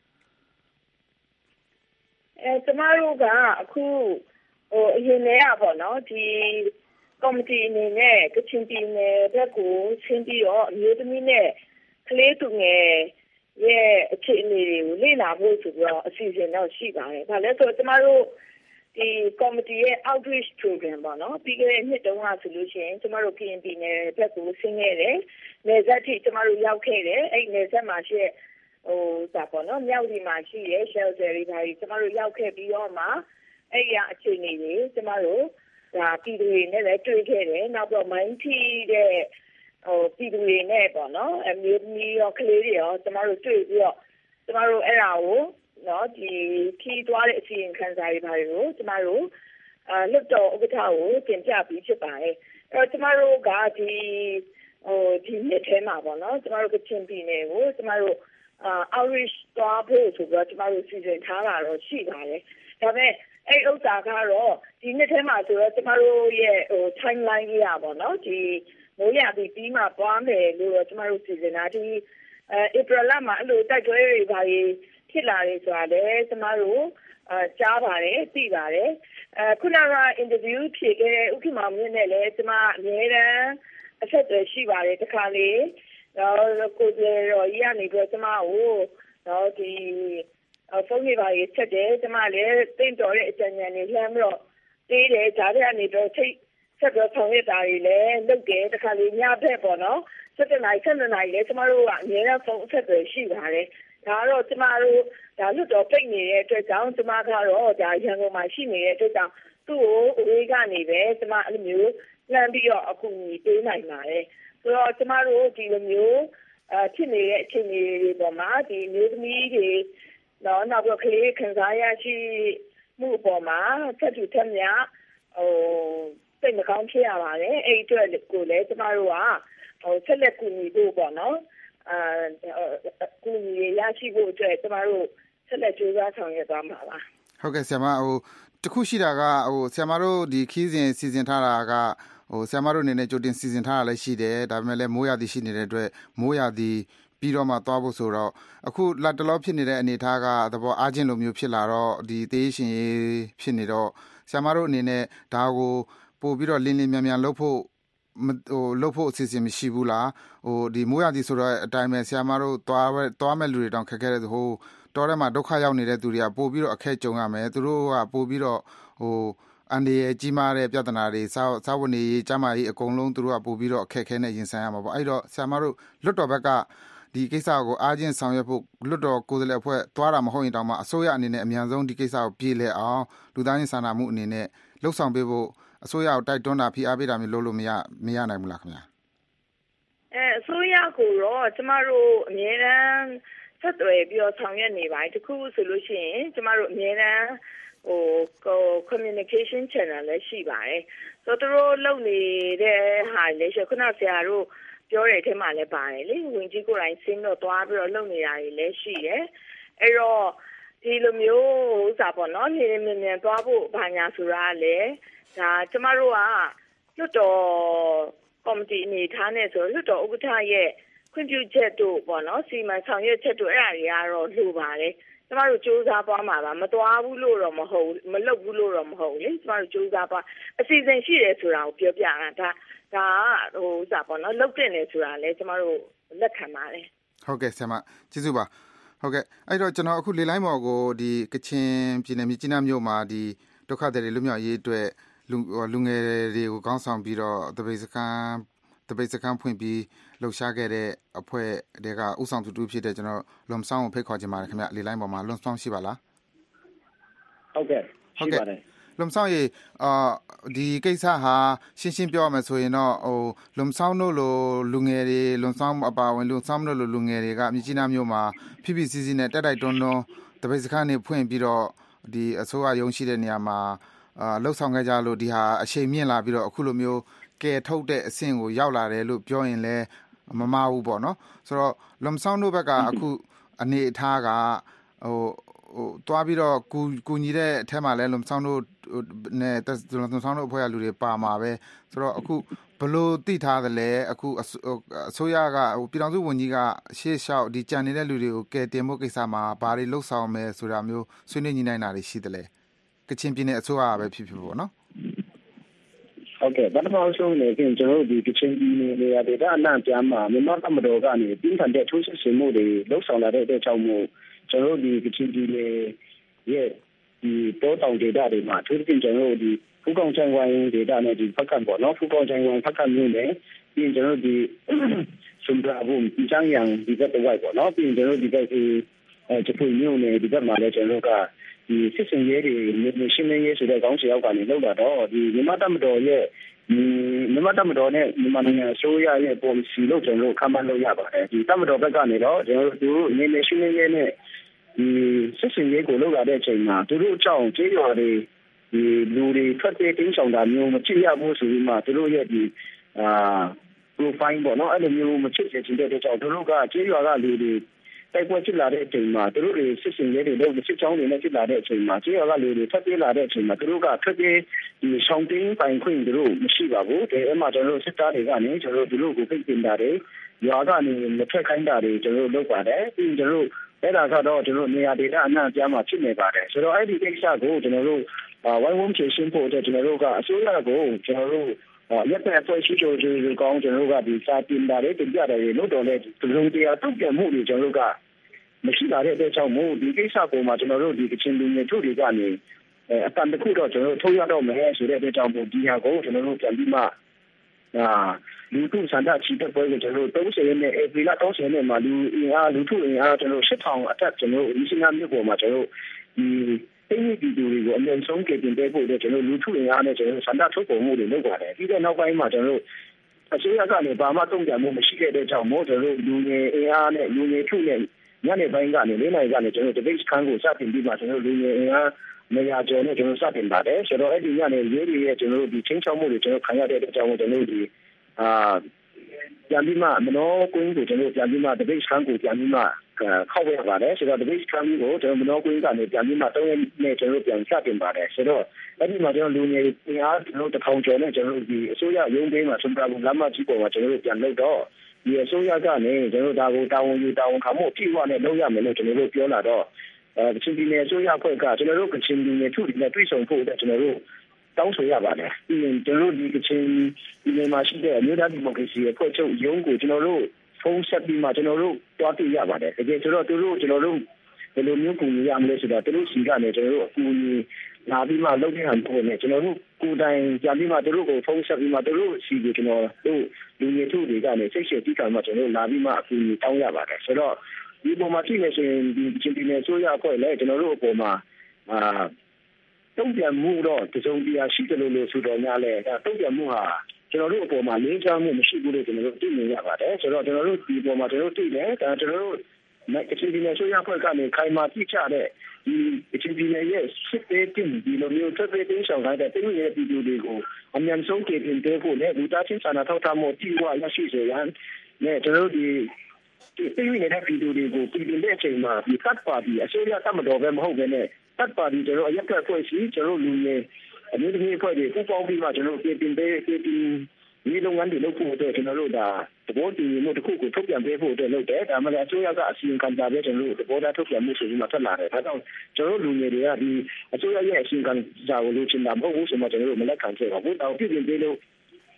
အဲကျမတို့ကအခုဟိုအရင်တည်းကပေါ့နော်ဒီကော်မတီအနေနဲ့ကချင်ပြည်နယ်ဘက်ကိုဆင်းပြီးတော့အမျိုးသမီးနဲ့ကလေးသူငယ်ရဲ့အခြေအနေတွေကိုလေ့လာဖို့ဆိုပြီးတော့အစီအစဉ်တော့ရှိပါတယ်။ဒါလည်းဆိုကျမတို့ဒီကော်မတီရဲ့ outreach program ပေါ့နော်ပြီးခဲ့တဲ့နှစ်တုန်းကဆိုလို့ရှိရင်ကျမတို့ K N P နယ်ဘက်ကိုဆင်းခဲ့တယ်။နယ်စပ်ထိကျမတို့ရောက်ခဲ့တယ်။အဲ့နယ်စပ်မှာရှိတဲ့ဟိုဒါပေါ့နော်မြောက်ဒီမှာရှိတဲ့ shelter တွေဘာတွေကျမတို့ရောက်ခဲ့ပြီးတော့မှအဲ့ရအခြေအနေတွေကျမတို့ဒါပြည်သူတွေနဲ့လည်းတွေ့ခဲ့တယ်နောက်တော့မိုင်းထီတဲ့ဟိုပြည်သူတွေနဲ့ပေါ့နော်အမျိုးသမီးရောကလေးတွေရောကျမတို့တွေ့ပြီးတော့ကျမတို့အဲ့ဒါကိုနော်ဒီခီးသွားတဲ့အစီရင်ခံစာတွေဘာတွေကိုကျမတို့အာလွတ်တော်ဥက္ကဋ္ဌကိုတင်ပြပြီးဖြစ်ပါတယ်အဲ့တော့ကျမတို့ကဒီဟိုဒီနှစ်ထဲမှာပေါ့နော်ကျမတို့ကချင်ပြည်နယ်ကိုကျမတို့အာ outreach သွားဖို့ဆိုတော့ကျမတို့စီစဉ်ထားတာတော့ရှိပါတယ်ဒါပေမဲ့အဲ့ဥစ္စာကတော့ဒီနှစ်ထဲမှာဆိုတော့ကျမတို့ရဲ့ဟို timeline ကြီးอ่ะပေါ့နော်ဒီမိုးရပြီးပြီးမှပွားမယ်လို့တော့ကျမတို့စီစဉ်တာဒီအဲ April လမှာအဲ့လိုတိုက်ပွဲတွေဘာတွေဖြစ်လာတယ်ဆိုတာလည်းကျမတို့အာကြားပါတယ်သိပါတယ်အခုနက interview ဖြေခဲ့တဲ့ဥက္ကမောင်မြင့်နဲ့လည်းကျမအများတန်းအဆက်အသွယ်ရှိပါတယ်တခါလေတော့ကိုယ်ရောရနေပြီးကျမကိုတော့ဒီဖုန်းတွေပါရေးချက်တယ်ကျမလည်းတင့်တော်တဲ့အကြံဉာဏ်တွေလှမ်းပြီးတော့တေးတယ်ဂျားတွေကနေတော့ထိတ်ဆက်တော့ဆောင်ရတာတွေလည်းလုပ်တယ်တခါလေးညဘက်ပေါ့နော်စက်တနိုင်ဆက်နေနိုင်လေကျမတို့ကအများအားဖုန်းဆက်တွေရှိပါတယ်ဒါတော့ကျမတို့ဒါလွတ်တော့ပိတ်နေတဲ့အတွက်ကြောင့်ကျမကတော့ဒါရန်ကုန်မှာရှိနေတဲ့အတွက်ကြောင့်သူ့ကိုအဝေးကနေပဲကျမအဲ့လိုမျိုးလှမ်းပြီးတော့အခုပေးနိုင်ပါတယ်ဆိုတော့ကျမတို့ဒီလိုမျိုးအဖြစ်နေတဲ့အခြေအနေတွေပေါ်မှာဒီမျိုးသမီးတွေနော်နောက်တော့ကလေးခံစားရရှိမှုအပေါ်မှာဆက်တူထက်မြဟိုစိတ်မကောင်းဖြစ်ရပါတယ်အဲ့ဒီအတွက်ကိုလည်းကျမတို့ကဟိုဆက်လက်ကူညီဖို့ပေါ့နော်အာကူညီရရှိဖို့အတွက်ကျမတို့ဆက်လက်ကြိုးစားဆောင်ရွက်သွားမှာပါဟုတ်ကဲ့ဆရာမဟိုတခုရှိတာကဟိုဆရာမတို့ဒီခီးစဉ်စီစဉ်ထားတာကဟိုဆရာမတို့အနေနဲ့ကြိုတင်စီစဉ်ထားတာလည်းရှိတယ်ဒါပေမဲ့လည်းမိုးရာသီရှိနေတဲ့အတွက်မိုးရာသီပြီးတော့မှသွားဖို့ဆိုတော့အခုလက်တလောဖြစ်နေတဲ့အနေအထားကသဘောအားချင်းလိုမျိုးဖြစ်လာတော့ဒီသေးရှင်ရေးဖြစ်နေတော့ဆရာမတို့အနေနဲ့ဒါကိုပို့ပြီးတော့လင်းလင်းမြန်မြန်လုပ်ဖို့ဟိုလုပ်ဖို့အစီအစဉ်မရှိဘူးလားဟိုဒီမိုးရသည်ဆိုတော့အတိုင်းပဲဆရာမတို့သွားသွားမဲ့လူတွေတောင်ခက်ခဲတဲ့ဟိုတော်ထဲမှာဒုက္ခရောက်နေတဲ့သူတွေကပို့ပြီးတော့အခက်ကြုံရမယ်သူတို့ကပို့ပြီးတော့ဟိုအန်ဒီရဲ့ကြီးမားတဲ့ပြဿနာတွေစာစာဝန်ကြီးကျမကြီးအကုန်လုံးသူတို့ကပို့ပြီးတော့အခက်ခဲနဲ့ရင်ဆိုင်ရမှာပေါ့အဲ့တော့ဆရာမတို့လွတ်တော်ဘက်ကဒီကိစ္စကိုအားချင်းဆောင်ရွက်ဖို့လွတ်တော်ကိုယ်စားလှယ်အဖွဲ့သွားတာမဟုတ်ရင်တောင်မှအစိုးရအနေနဲ့အများဆုံးဒီကိစ္စကိုပြေလည်အောင်လူသားချင်းစာနာမှုအနေနဲ့လှုပ်ဆောင်ပေးဖို့အစိုးရကိုတိုက်တွန်းတာဖိအားပေးတာမျိုးလုပ်လို့မရမရနိုင်ဘူးလားခင်ဗျာအဲအစိုးရကိုတော့ကျမတို့အများတန်းဆက်သွယ်ပြီးတော့ဆောင်ရွက်နေပါတယ်တခုဆိုလို့ရှိရင်ကျမတို့အများတန်းဟို communication channel လည်းရှိပါတယ်ဆိုတော့တို့လုပ်နေတဲ့ဟာလည်းရှိခုနဆရာတို့ပြောတဲ့အထက်မှာလည်းပါတယ်လေဝင်ကြီးကိုယ်တိုင်ဆင်းတော့သွားပြီးတော့လုပ်နေတာတွေလည်းရှိတယ်အဲ့တော့ဒီလိုမျိုးဥစားပေါ့နော်နေနေမြန်သွားဖို့ဘာညာဆိုတာလည်းဒါကျမတို့ကလွတ်တော်ကော်မတီအနေထားနဲ့ဆိုလွတ်တော်ဥက္ကဋ္ဌရဲ့ခွင့်ပြုချက်တို့ပေါ့နော်စီမံဆောင်ရွက်ချက်တို့အဲ့ဒါတွေကတော့လိုပါတယ်ကျမတို့စူးစမ်းသွားမှာပါမသွားဘူးလို့တော့မဟုတ်မလုပ်ဘူးလို့တော့မဟုတ်လေကျမတို့စူးစမ်းသွားအစီအစဉ်ရှိတယ်ဆိုတာကိုပြောပြတာဒါဒါဟိုဥစားပေါ့နော်လုပ်တင်နေဆိုတာလည်းကျမတို့လက်ခံပါတယ်ဟုတ်ကဲ့ဆရာမကျေးဇူးပါဟုတ်ကဲ့အဲ့တော့ကျွန်တော်အခုလေလိုင်းပေါ်ကိုဒီကချင်ပြည်နယ်မြစ်ကြီးနားမြို့မှာဒီဒုက္ခသည်တွေလူမျိုးရေးအတွက်လူလူငယ်တွေကိုခေါင်းဆောင်ပြီးတော့တပိတ်စခန်းတပိတ်စခန်းဖွင့်ပြီးလှုပ်ရှားခဲ့တဲ့အဖွဲ့တွေကဥဆောင်သူတူဖြစ်တဲ့ကျွန်တော်လွန်ဆောင်ကိုဖိတ်ခေါ်ချင်ပါတယ်ခင်ဗျလေလိုင်းပေါ်မှာလွန်ဆောင်ရှိပါလားဟုတ်ကဲ့ရှိပါတယ်လွန်ဆောင်ရေအာဒီကိစ္စဟာရှင်းရှင်းပြောရမယ်ဆိုရင်တော့ဟိုလွန်ဆောင်တို့လိုလူငယ်တွေလွန်ဆောင်အပါဝင်လွန်ဆောင်တို့လိုလူငယ်တွေကမြစ်ကြီးနားမြို့မှာဖိဖိစီစီနဲ့တက်တိုက်တွန်းတွန်းတပိတ်စခန်းနေဖွင့်ပြီးတော့ဒီအစိုးရရုံးရှိတဲ့နေရာမှာအာလှုပ်ဆောင်ခဲ့ကြလို့ဒီဟာအချိန်မြင့်လာပြီးတော့အခုလိုမျိုးကဲထုတ်တဲ့အဆင့်ကိုရောက်လာတယ်လို့ပြောရင်လည်းမမှားဘူးပေါ့နော်ဆိုတော့လွန်ဆောင်တို့ဘက်ကအခုအနေအထားကဟိုဟိုတွားပြီးတော့ကူကူညီတဲ့အထက်မှာလဲလုံဆောင်တို့နဲ့လုံဆောင်တို့အဖွဲ့အလူတွေပါမှာပဲဆိုတော့အခုဘလို့သိထားတယ်လဲအခုအစိုးရကဟိုပြည်တော်စုဝန်ကြီးကရှေ့လျှောက်ဒီကြံနေတဲ့လူတွေကိုကယ်တင်ဖို့ကိစ္စမှာဘာတွေလှုပ်ဆောင်မယ်ဆိုတာမျိုးဆွေးနွေးညှိနှိုင်းတာတွေရှိတယ်လဲကချင်ပြည်နယ်အစိုးရကပဲဖြစ်ဖြစ်ပေါ့နော်ဟုတ်ကဲ့ဘာမှမဆုံးနေခင်ကျွန်တော်တို့ဒီကချင်ပြည်နယ်နေရာဒေသအနှံ့ပြားမှာမြန်မာတပ်မတော်ကနေပြည်ထန်တဲ့ထိုးစစ်ဆင်မှုတွေလှုပ်ဆောင်လာတဲ့အတွက်ကြောင့်မို့ကျွန်တော်တို့ဒီကချင်ပြည်နယ်ရဲ့ဒီတောတောင်ဒေသတွေမှာသူတို့ကျွန်တော်တို့ဒီဖူးကောင်ချိုင်ဝိုင်းဒေသနဲ့ဒီဖက်ကန်ပေါ့နော်ဖူးကောင်ချိုင်ဝိုင်းဖက်ကန်မြို့နယ်ပြီးရင်ကျွန်တော်တို့ဒီစွန်ဒရာဘုံဒီချောင်းရံဒီဘက်တော့ပေါ့နော်ပြီးရင်ကျွန်တော်တို့ဒီဘက်ဒီအဲချပွေမြို့နယ်ဒီဘက်မှာလည်းကျွန်တော်တို့ကဒီစစ်စင်ရဲတွေမြေရှင်းလင်းရေးဆိုတဲ့ကောင်းစီအောက်ကနေလောက်လာတော့ဒီမြန်မာတပ်မတော်ရဲ့ဒီမြန်မာတပ်မတော်နဲ့မြန်မာနိုင်ငံအစိုးရရဲ့ပေါ်လစီလို့ကျွန်တော်တို့ခံမှန်းလို့ရပါတယ်ဒီတပ်မတော်ဘက်ကနေတော့ကျွန်တော်တို့မြေမြေရှင်းလင်းရေးနဲ့ဒီစစ်စင်ရေးကိုလောက်လာတဲ့အချိန်မှာသူတို့အကြောင်းကြေးရွာတွေဒီလူတွေထွက်ပြေးတင်းဆောင်တာမျိုးမချစ်ရဘူးဆိုပြီးမှသူတို့ရဲ့ဒီအာ profile ပေါ့နော်အဲ့လိုမျိုးမချစ်ချင်တဲ့အတွက်ကြောင့်သူတို့ကကြေးရွာကလူတွေတိုက်ပွဲဖြစ်လာတဲ့အချိန်မှာသူတို့တွေစစ်စင်ရေးတွေလုပ်စစ်ချောင်းတွေနဲ့ဖြစ်လာတဲ့အချိန်မှာကြေးရွာကလူတွေထွက်ပြေးလာတဲ့အချိန်မှာသူတို့ကထွက်ပြေးဒီဆောင်တင်းပိုင်ခွင့်သူတို့မရှိပါဘူးဒါအမှကျွန်တော်တို့စစ်သားတွေကနေကျွန်တော်တို့သူတို့ကိုဖိတ်တင်တာတွေရွာကနေမထွက်ခိုင်းတာတွေကျွန်တော်တို့လုပ်ပါတယ်ပြီးကျွန်တော်တို့အဲ့ဒါကတော့ကျွန်တော်နေရာဒေသအနှံ့အပြားမှာဖြစ်နေပါတယ်ဆိုတော့အဲ့ဒီကိစ္စကိုကျွန်တော်တို့ဝိုင်းဝန်းဖြေရှင်းဖို့အတွက်ကျွန်တော်တို့ကအစိုးရကိုကျွန်တော်တို့ရက်တဲ့အဖွဲ့ရှိကြတွေကောင်းကျွန်တော်တို့ကဒီစာတင်တာတွေတင်ပြတယ်လို့တော့လေသူတို့တရားတုံ့ပြန်မှုတွေကျွန်တော်တို့ကမရှိလာတဲ့အတွက်ကြောင့်မို့ဒီကိစ္စပေါ်မှာကျွန်တော်တို့ဒီကချင်လူငယ်တို့တွေကနေအတန်တခုတော့ကျွန်တော်တို့ထုတ်ရတော့မယ်ဆိုတဲ့အတွက်ကြောင့်မို့ဒီဟာကိုကျွန်တော်တို့ပြန်ပြီးမှအာလူထုစံတချီတဲ့ပွဲကိုကျွန်တော်တို့သုံးဆယ်နဲ့ဧပြီလသုံးဆယ်နဲ့မှာလူအင်အားလူထုအင်အားကျွန်တော်ရှစ်ထောင်အထက်ကျွန်တော်တို့ဒီစင်ကာမြို့ပေါ်မှာကျွန်တော်တို့ဒီတိကျဒီတူတွေကိုအမြင့်ဆုံးကတင်ပေးဖို့အတွက်ကျွန်တော်လူထုအင်အားနဲ့ကျွန်တော်စံတထုတ်ပေါ်မှုတွေလုပ်ပါတယ်ပြီးတဲ့နောက်ပိုင်းမှာကျွန်တော်တို့အစိုးရကလည်းဘာမှတုံ့ပြန်မှုမရှိခဲ့တဲ့ကြောင့်မို့ကျွန်တော်တို့လူငယ်အင်အားနဲ့လူငယ်ထုနဲ့ညနေပိုင်းကနေလေးနိုင်ကနေကျွန်တော်တို့ debate ခန်းကိုစတင်ပြီးမှကျွန်တော်တို့လူငယ်အင်အားနေရာကျော်နဲ့ကျွန်တော်စတင်ပါတယ်ဆိုတော့အဲ့ဒီညနေရေးတွေရဲ့ကျွန်တော်တို့ဒီချင်းချောင်းမှုတွေကျွန်တော်ခံရတဲ့အကြောင်းကိုကျွန်တော်တို့ဒီအာပြန်ပြီးမှမနောကွင်းကိုကျွန်တော်ပြန်ပြီးမှ debate ခန်းကိုပြန်ပြီးမှခောက်ရပါတယ်ဆိုတော့ debate ခန်းကိုကျွန်တော်မနောကွင်းကနေပြန်ပြီးမှသုံးရက်နဲ့ကျွန်တော်ပြန်စတင်ပါတယ်ဆိုတော့အဲ့ဒီမှာကျွန်တော်လူငယ်အင်အားကျွန်တော်တစ်ထောင်ကျော်နဲ့ကျွန်တော်ဒီအစိုးရရုံးပေးမှာစံပြဘုံလမ်းမကြီးပေါ်မှာကျွန်တော်ပြန်လုပ်တော့ဒီအစိုးရကနေကျွန်တော်ဒါကိုတာဝန်ယူတာဝန်ခံမှုအပြည့်အဝနဲ့လုပ်ရမယ်လို့ကျွန်တော်တို့ပြောလာတော့အဲကချင်ပြည်နယ်အစိုးရအဖွဲ့ကကျွန်တော်တို့ကချင်ပြည်နယ်ထုတွေနဲ့တွေ့ဆုံဖို့အတွက်ကျွန်တော်တို့တောင်းဆိုရပါတယ်ပြီးရင်ကျွန်တော်တို့ဒီကချင်ပြည်နယ်မှာရှိတဲ့အမျိုးသားဒီမိုကရေစီအဖွဲ့ချုပ်ရုံးကိုကျွန်တော်တို့ဖုန်းဆက်ပြီးမှကျွန်တော်တို့တွားပြရပါတယ်တကယ်ဆိုတော့သူတို့ကျွန်တော်တို့ဘယ်လိုမျိုးကူညီရမလဲဆိုတော့သူတို့စီကနေကျွန်တော်တို့အကူအညီလာပြီးမှလုပ်တဲ့ဟန်ပေါ်နဲ့ကျွန်တော်တို့ကိုယ်တိုင်ပြန်ပြီးမှသူတို့ကိုဖုန်းဆက်ပြီးမှသူတို့စီကိုကျွန်တော်တို့လူငယ်ထုတွေကနေစိတ်ရှည်တိကျမှကျွန်တော်တို့လာပြီးမှအကူအညီတောင်းရပါတယ်ဆိုတော့ဒီပုံမှာကြည့်နေဆိုရင်ဒီချင်းပြည်နယ်ဆိုရအဖွဲ့လည်းကျွန်တော်တို့အပေါ်မှာအာတုံ့ပြန်မှုတော့တစုံတရာရှိတယ်လို့ဆိုတော့များလဲဒါတုံ့ပြန်မှုဟာကျွန်တော်တို့အပေါ်မှာလေးချမှုမရှိဘူးလို့ကျွန်တော်တို့သိနေရပါတယ်ဆိုတော့ကျွန်တော်တို့ဒီပုံမှာကျွန်တော်တို့သိတယ်ဒါကျွန်တော်တို့ကချင်ပြည်နယ်ဆိုရအဖွဲ့ကနေခိုင်မာကြည့်ချတဲ့ဒီကချင်ပြည်နယ်ရဲ့စစ်သေးတင်ဒီလိုမျိုးသက်သေတင်ဆောင်တဲ့တင်းရဲ့ပြည်သူတွေကိုအမြန်ဆုံးကြင်တဲ့ဖို့နဲ့လူသားချင်းစာနာထောက်ထားမှုတိကျရရှိစေရန်နဲ့ကျွန်တော်တို့ဒီဒီပြည်နေတဲ့ပြည်သူတွေကိုပြည်တဲ့အချိန်မှာဒီကတ်ပါတီအစိုးရတမတော်ပဲမဟုတ်ဘဲနဲ့ကတ်ပါတီကျွန်တော်အရက်ဖွဲ့ဖွဲ့စီကျွန်တော်လူငယ်အမျိုးသမီးဖွဲ့တွေပူးပေါင်းပြီးမှကျွန်တော်ပြည်တင်ပေးပြည်ဒီလုပ်ငန်းတွေလုပ်ဖို့အတွက်ကျွန်တော်တို့ဒါသဘောတူညီမှုတစ်ခုကိုထုတ်ပြန်ပေးဖို့အတွက်လုပ်တယ်ဒါမှလည်းအစိုးရကအစီအခံတာပဲကျွန်တော်တို့သဘောထားထုတ်ပြန်မှုဆိုပြီးမှထွက်လာတယ်ဒါကြောင့်ကျွန်တော်တို့လူငယ်တွေကဒီအစိုးရရဲ့အစီအခံစာကိုလိုချင်တာမဟုတ်ဘူးဆိုမှကျွန်တော်တို့မလက်ခံခဲ့ပါဘူးဒါကိုပြည်ပြင်ပေးလို့ရ